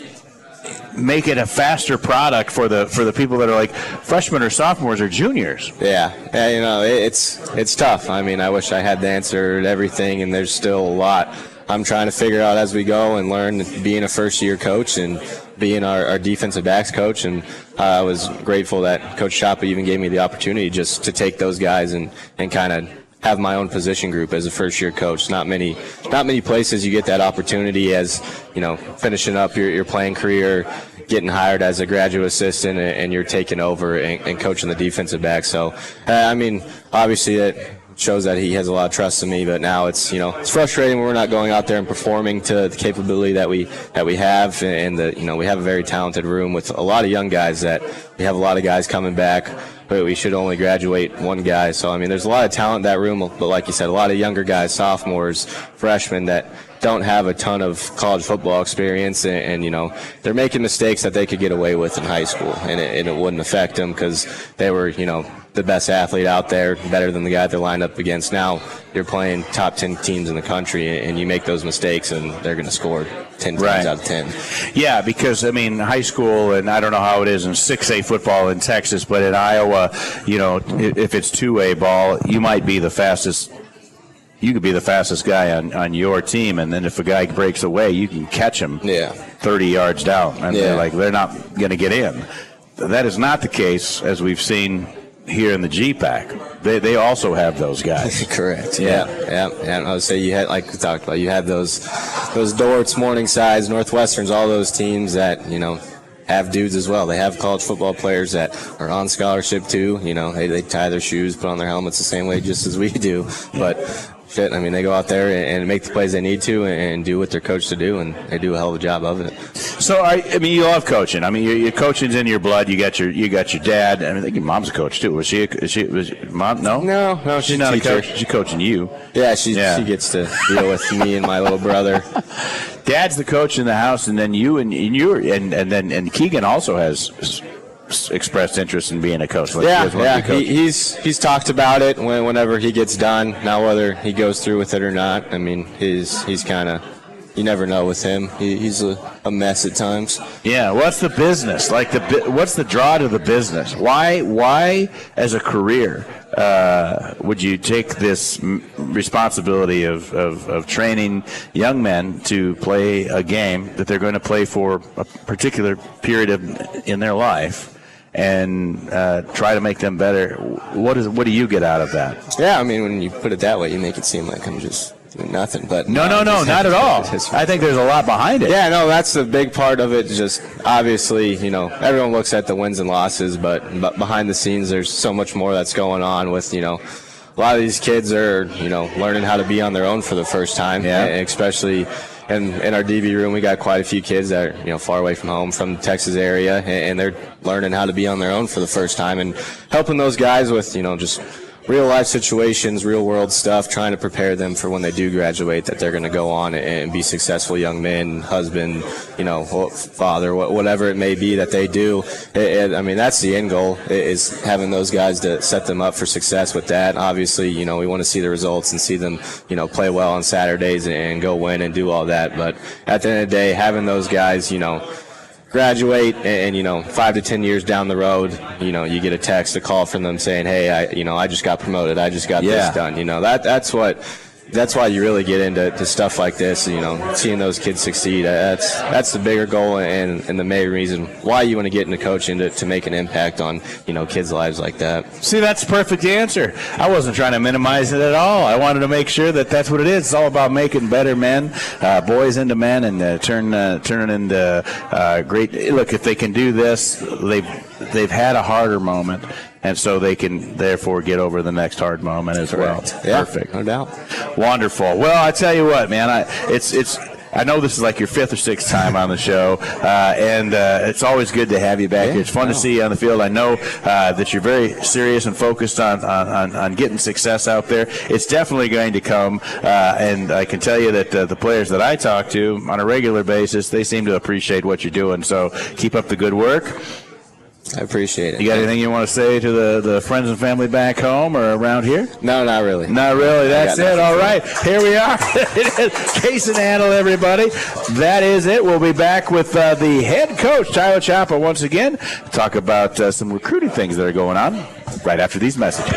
make it a faster product for the for the people that are like freshmen or sophomores or juniors? Yeah, yeah, you know, it's it's tough. I mean, I wish I had the answer to everything, and there's still a lot I'm trying to figure out as we go and learn being a first-year coach and being our, our defensive backs coach. And uh, I was grateful that Coach Chapa even gave me the opportunity just to take those guys and, and kind of have my own position group as a first-year coach. Not many, not many places you get that opportunity as, you know, finishing up your, your playing career, getting hired as a graduate assistant, and, and you're taking over and, and coaching the defensive back. So, uh, I mean, obviously it shows that he has a lot of trust in me, but now it's, you know, it's frustrating when we're not going out there and performing to the capability that we that we have, and the, you know, we have a very talented room with a lot of young guys. That we have a lot of guys coming back, but we should only graduate one guy. So, I mean, there's a lot of talent in that room, but like you said, a lot of younger guys, sophomores, freshmen, that don't have a ton of college football experience, and, and you know, they're making mistakes that they could get away with in high school, and it, and it wouldn't affect them because they were, you know, the best athlete out there, better than the guy they're lined up against. Now you're playing top ten teams in the country, and you make those mistakes, and they're going to score ten times right. out of ten. Yeah, because, I mean, high school, and I don't know how it is in six A football in Texas, but in Iowa, you know, if it's two A ball, you might be the fastest. You could be the fastest guy on, on your team, and then if a guy breaks away, you can catch him yeah. thirty yards down, and yeah. they're like, they're not going to get in. That is not the case, as we've seen here in the G PAC. They they also have those guys. Correct. Yeah. Yeah. Yeah. And I would say you had, like we talked about, you had those those Dorts, Morningsides, Northwesterns, all those teams that, you know, have dudes as well. They have college football players that are on scholarship too. You know, they, they tie their shoes, put on their helmets the same way just as we do. But shit, I mean, they go out there and make the plays they need to and do what they're coached to do, and they do a hell of a job of it. So, I, I mean, you love coaching. I mean, your, your coaching's in your blood. You got your you got your dad. I mean, I think your mom's a coach too. Was she? A, is she was your mom? No, no, no. She's, she's not teacher. a coach. She's coaching you. Yeah, she yeah. she gets to deal with me and my little brother. Dad's the coach in the house, and then you and, and you and and then and Keegan also has expressed interest in being a coach. Like yeah, yeah. He, he's he's talked about it when, whenever he gets done. Now, whether he goes through with it or not, I mean, he's he's kind of you never know with him. He, he's a, a mess at times. Yeah, what's the business? Like the what's the draw to the business? Why why as a career uh, would you take this responsibility of, of, of training young men to play a game that they're going to play for a particular period of in their life? And uh, try to make them better. What is? What do you get out of that? Yeah, I mean, when you put it that way, you make it seem like I'm just doing nothing. But no, no, no, not at all. I think there's a lot behind it. Yeah, no, that's the big part of it. Just obviously, you know, everyone looks at the wins and losses, but, but behind the scenes, there's so much more that's going on with, you know, a lot of these kids are, you know, learning how to be on their own for the first time, yeah. and especially. And in our D B room, we got quite a few kids that are, you know, far away from home, from the Texas area, and they're learning how to be on their own for the first time, and helping those guys with, you know, just real life situations, real world stuff, trying to prepare them for when they do graduate, that they're going to go on and be successful young men, husband, you know, father, whatever it may be that they do. It, it, I mean, that's the end goal, is having those guys to set them up for success with that. Obviously, you know, we want to see the results and see them, you know, play well on Saturdays and go win and do all that. But at the end of the day, having those guys, you know, graduate and, and, you know, five to ten years down the road, you know, you get a text, a call from them saying, hey, I, you know, I just got promoted. I just got yeah. this done. You know, that that's what, that's why you really get into to stuff like this, you know, seeing those kids succeed. That's that's the bigger goal and, and the main reason why you want to get into coaching, to, to make an impact on, you know, kids' lives like that. See, that's the perfect answer. I wasn't trying to minimize it at all. I wanted to make sure that that's what it is. It's all about making better men, uh, boys into men, and uh, turn uh, turning into uh, great. Look, if they can do this, they've they've had a harder moment. And so they can, therefore, get over the next hard moment as Correct. well. Yeah, perfect. No doubt. Wonderful. Well, I tell you what, man, I, it's it's. I know this is like your fifth or sixth time on the show, uh, and uh, it's always good to have you back yeah, here. It's fun no. to see you on the field. I know uh, that you're very serious and focused on, on, on getting success out there. It's definitely going to come, uh, and I can tell you that uh, the players that I talk to on a regular basis, they seem to appreciate what you're doing. So keep up the good work. I appreciate it. You got anything you want to say to the, the friends and family back home or around here? No, not really. Not really. That's it. All right. Here we are. Case and handle, everybody. That is it. We'll be back with uh, the head coach, Tyler Chapa, once again, talk about uh, some recruiting things that are going on right after these messages.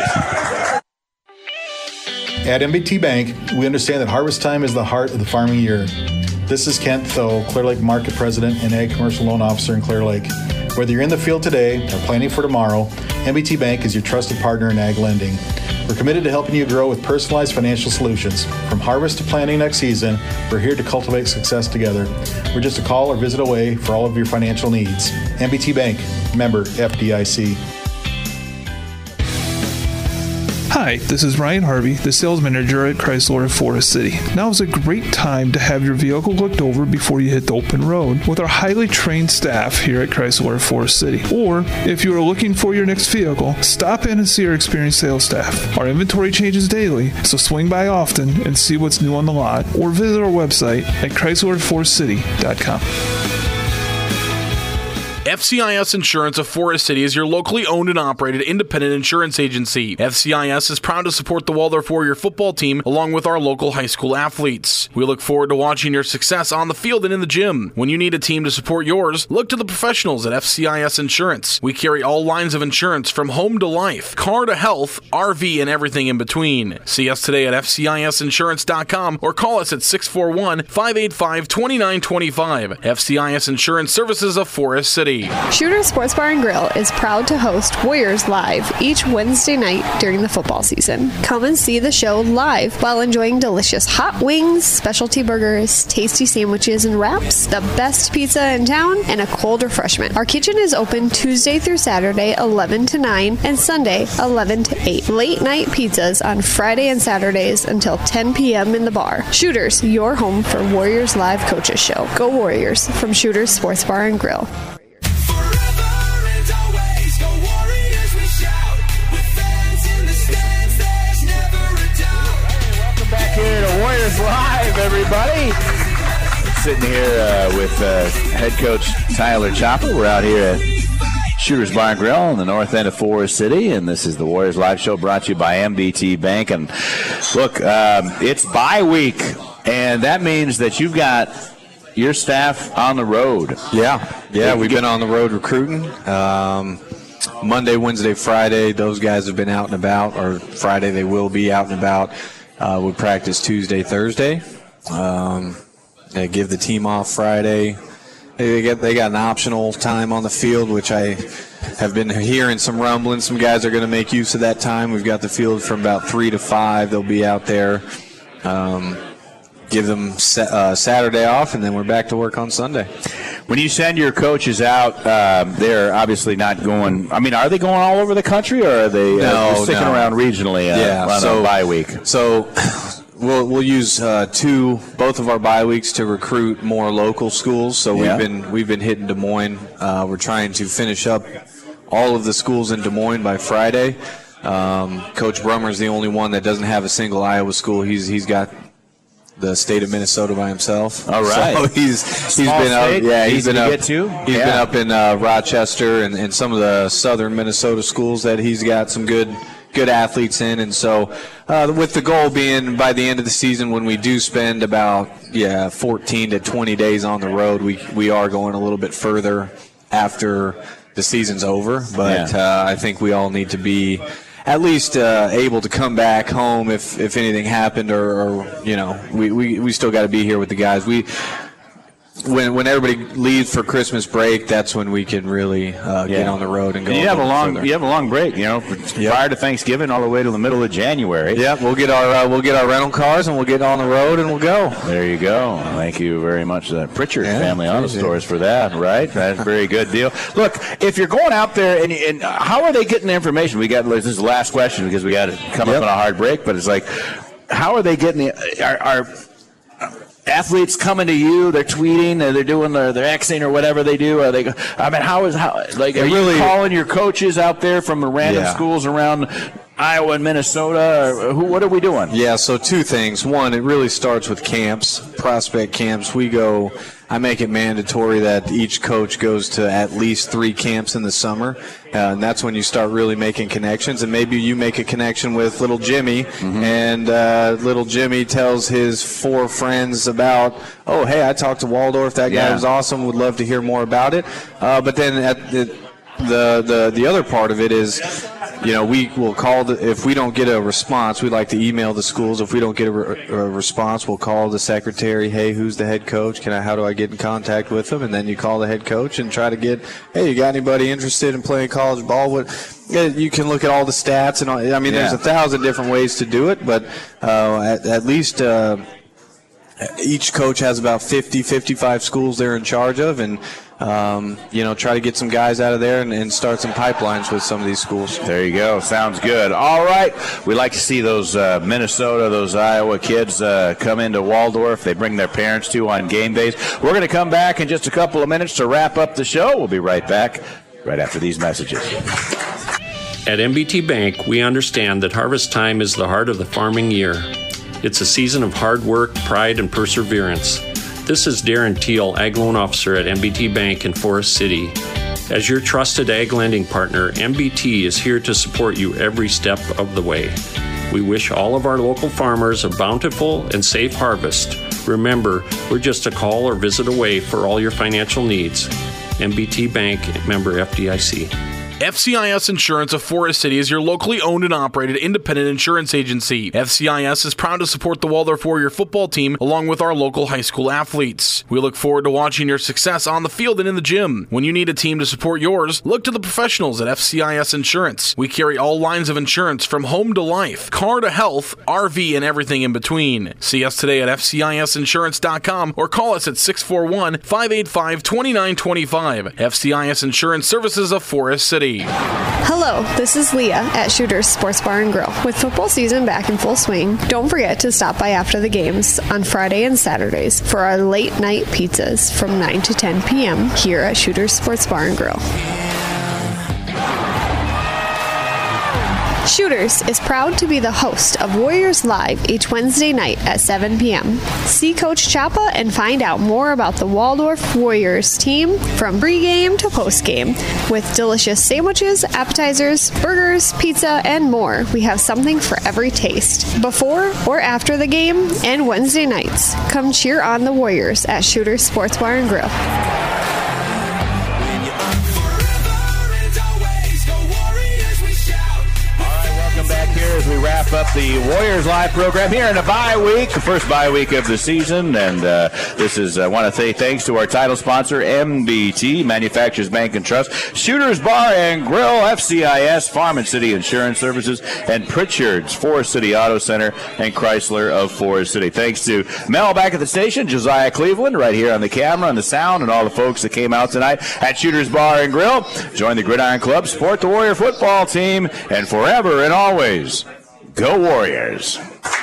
At M B T Bank, we understand that harvest time is the heart of the farming year. This is Kent Tho, Clear Lake Market President and Ag Commercial Loan Officer in Clear Lake. Whether you're in the field today or planning for tomorrow, M B T Bank is your trusted partner in ag lending. We're committed to helping you grow with personalized financial solutions. From harvest to planning next season, we're here to cultivate success together. We're just a call or visit away for all of your financial needs. M B T Bank, member F D I C. Hi, this is Ryan Harvey, the sales manager at Chrysler of Forest City. Now is a great time to have your vehicle looked over before you hit the open road with our highly trained staff here at Chrysler of Forest City. Or, if you are looking for your next vehicle, stop in and see our experienced sales staff. Our inventory changes daily, so swing by often and see what's new on the lot, or visit our website at chrysler forest city dot com. F C I S Insurance of Forest City is your locally owned and operated independent insurance agency. F C I S is proud to support the Waldorf Warrior football team along with our local high school athletes. We look forward to watching your success on the field and in the gym. When you need a team to support yours, look to the professionals at F C I S Insurance. We carry all lines of insurance from home to life, car to health, R V, and everything in between. See us today at F C I S insurance dot com or call us at six four one, five eight five, two nine two five. F C I S Insurance Services of Forest City. Shooter's Sports Bar and Grill is proud to host Warriors Live each Wednesday night during the football season. Come and see the show live while enjoying delicious hot wings, specialty burgers, tasty sandwiches and wraps, the best pizza in town, and a cold refreshment. Our kitchen is open Tuesday through Saturday, eleven to nine, and Sunday, eleven to eight. Late night pizzas on Friday and Saturdays until ten p.m. in the bar. Shooters, your home for Warriors Live Coaches Show. Go Warriors from Shooters Sports Bar and Grill. Here to Warriors Live, everybody. Sitting here uh, with uh, head coach Tyler Chapa. We're out here at Shooters Bar and Grill on the north end of Forest City, and this is the Warriors Live Show brought to you by M B T Bank. And look, um, it's bye week And that means that you've got your staff on the road. Yeah, yeah, we've been on the road recruiting. Um, Monday, Wednesday, Friday, those guys have been out and about, or Friday they will be out and about. Uh, we practice Tuesday, Thursday. Um, they give the team off Friday. They get they got an optional time on the field, which I have been hearing some rumbling. Some guys are going to make use of that time. We've got the field from about three to five. They'll be out there. Um, give them sa- uh, Saturday off, and then we're back to work on Sunday. When you send your coaches out, uh, they're obviously not going. I mean, are they going all over the country, or are they uh, no, sticking no. around regionally uh, yeah, on so, a bye week? So we'll we'll use uh, two both of our bye weeks to recruit more local schools. So Yeah. we've been we've been hitting Des Moines. Uh, we're trying to finish up all of the schools in Des Moines by Friday. Um, Coach Brummer's the only one that doesn't have a single Iowa school. He's he's got the state of Minnesota by himself. All right. So he's he's Small been state, up. Yeah, easy he's been to up. get to. He's Yeah. been up in uh, Rochester and, and some of the southern Minnesota schools that he's got some good good athletes in. And so uh, with the goal being by the end of the season, when we do spend about yeah fourteen to twenty days on the road, we we are going a little bit further after the season's over. But Yeah. uh, I think we all need to be at least uh, able to come back home if, if anything happened, or, or you know, we, we, we still got to be here with the guys. We when when everybody leaves for Christmas break, that's when we can really uh, get on the road and go. And you have a little long further. you have a long break, you know, prior to Thanksgiving all the way to the middle of January. Yeah, we'll get our uh, we'll get our rental cars and we'll get on the road and we'll go. There you go. Thank you very much, uh, Pritchard Yeah, Family Auto appreciate Stores, for that. Right, that's a very good deal. Look, if you're going out there, and, and how are they getting the information? We got this is the last question because we got to come Yep. up on a hard break. But it's like, how are they getting the? Are, are athletes coming to you? They're tweeting, or they're doing their they're Xing or whatever they do. Are they? I mean, how is how like? Are really- you calling your coaches out there from the random Yeah. schools around Iowa and Minnesota? Or who? What are we doing? Yeah, so two things. One, it really starts with camps, prospect camps. We go, I make it mandatory that each coach goes to at least three camps in the summer, uh, and that's when you start really making connections. And maybe you make a connection with little Jimmy, Mm-hmm. and uh, little Jimmy tells his four friends about, oh, hey, I talked to Waldorf. That guy Yeah. was awesome. Would love to hear more about it. Uh, but then at the The, the the other part of it is, you know, we will call the, if we don't get a response, we like to email the schools. If we don't get a, re, a response, we'll call the secretary. Hey, who's the head coach? Can I? How do I get in contact with them? And then you call the head coach and try to get, hey, you got anybody interested in playing college ball? What? Yeah, you can look at all the stats and all, I mean, there's Yeah. a thousand different ways to do it, but uh, at, at least. Uh, Each coach has about fifty, fifty-five schools they're in charge of, and um, you know, try to get some guys out of there and, and start some pipelines with some of these schools. There you go. Sounds good. All right. We like to see those uh, Minnesota, those Iowa kids uh, come into Waldorf. They bring their parents too on game days. We're going to come back in just a couple of minutes to wrap up the show. We'll be right back right after these messages. At M B T Bank, we understand that harvest time is the heart of the farming year. It's a season of hard work, pride, and perseverance. This is Darren Teal, Ag Loan Officer at M B T Bank in Forest City. As your trusted ag lending partner, M B T is here to support you every step of the way. We wish all of our local farmers a bountiful and safe harvest. Remember, we're just a call or visit away for all your financial needs. M B T Bank, member F D I C. F C I S Insurance of Forest City is your locally owned and operated independent insurance agency. F C I S is proud to support the Waldorf Warrior football team along with our local high school athletes. We look forward to watching your success on the field and in the gym. When you need a team to support yours, look to the professionals at F C I S Insurance. We carry all lines of insurance from home to life, car to health, R V, and everything in between. See us today at F C I S insurance dot com or call us at six four one, five eight five, two nine two five. F C I S Insurance Services of Forest City. Hello, this is Leah at Shooter's Sports Bar and Grill. With football season back in full swing, don't forget to stop by after the games on Friday and Saturdays for our late night pizzas from nine to ten p.m. here at Shooter's Sports Bar and Grill. Shooters is proud to be the host of Warriors Live each Wednesday night at seven p.m. See Coach Chapa and find out more about the Waldorf Warriors team from pregame to postgame. With delicious sandwiches, appetizers, burgers, pizza, and more, we have something for every taste. Before or after the game and Wednesday nights, come cheer on the Warriors at Shooters Sports Bar and Grill. As we wrap up the Warriors Live program here in a bye week, the first bye week of the season, and uh, this is I want to say thanks to our title sponsor, M B T, Manufacturers Bank and Trust, Shooters Bar and Grill, F C I S, Farm and City Insurance Services, and Pritchard's Forest City Auto Center and Chrysler of Forest City. Thanks to Mel back at the station, Josiah Cleveland right here on the camera and the sound, and all the folks that came out tonight at Shooters Bar and Grill. Join the Gridiron Club, support the Warrior football team, and forever and always, go Warriors.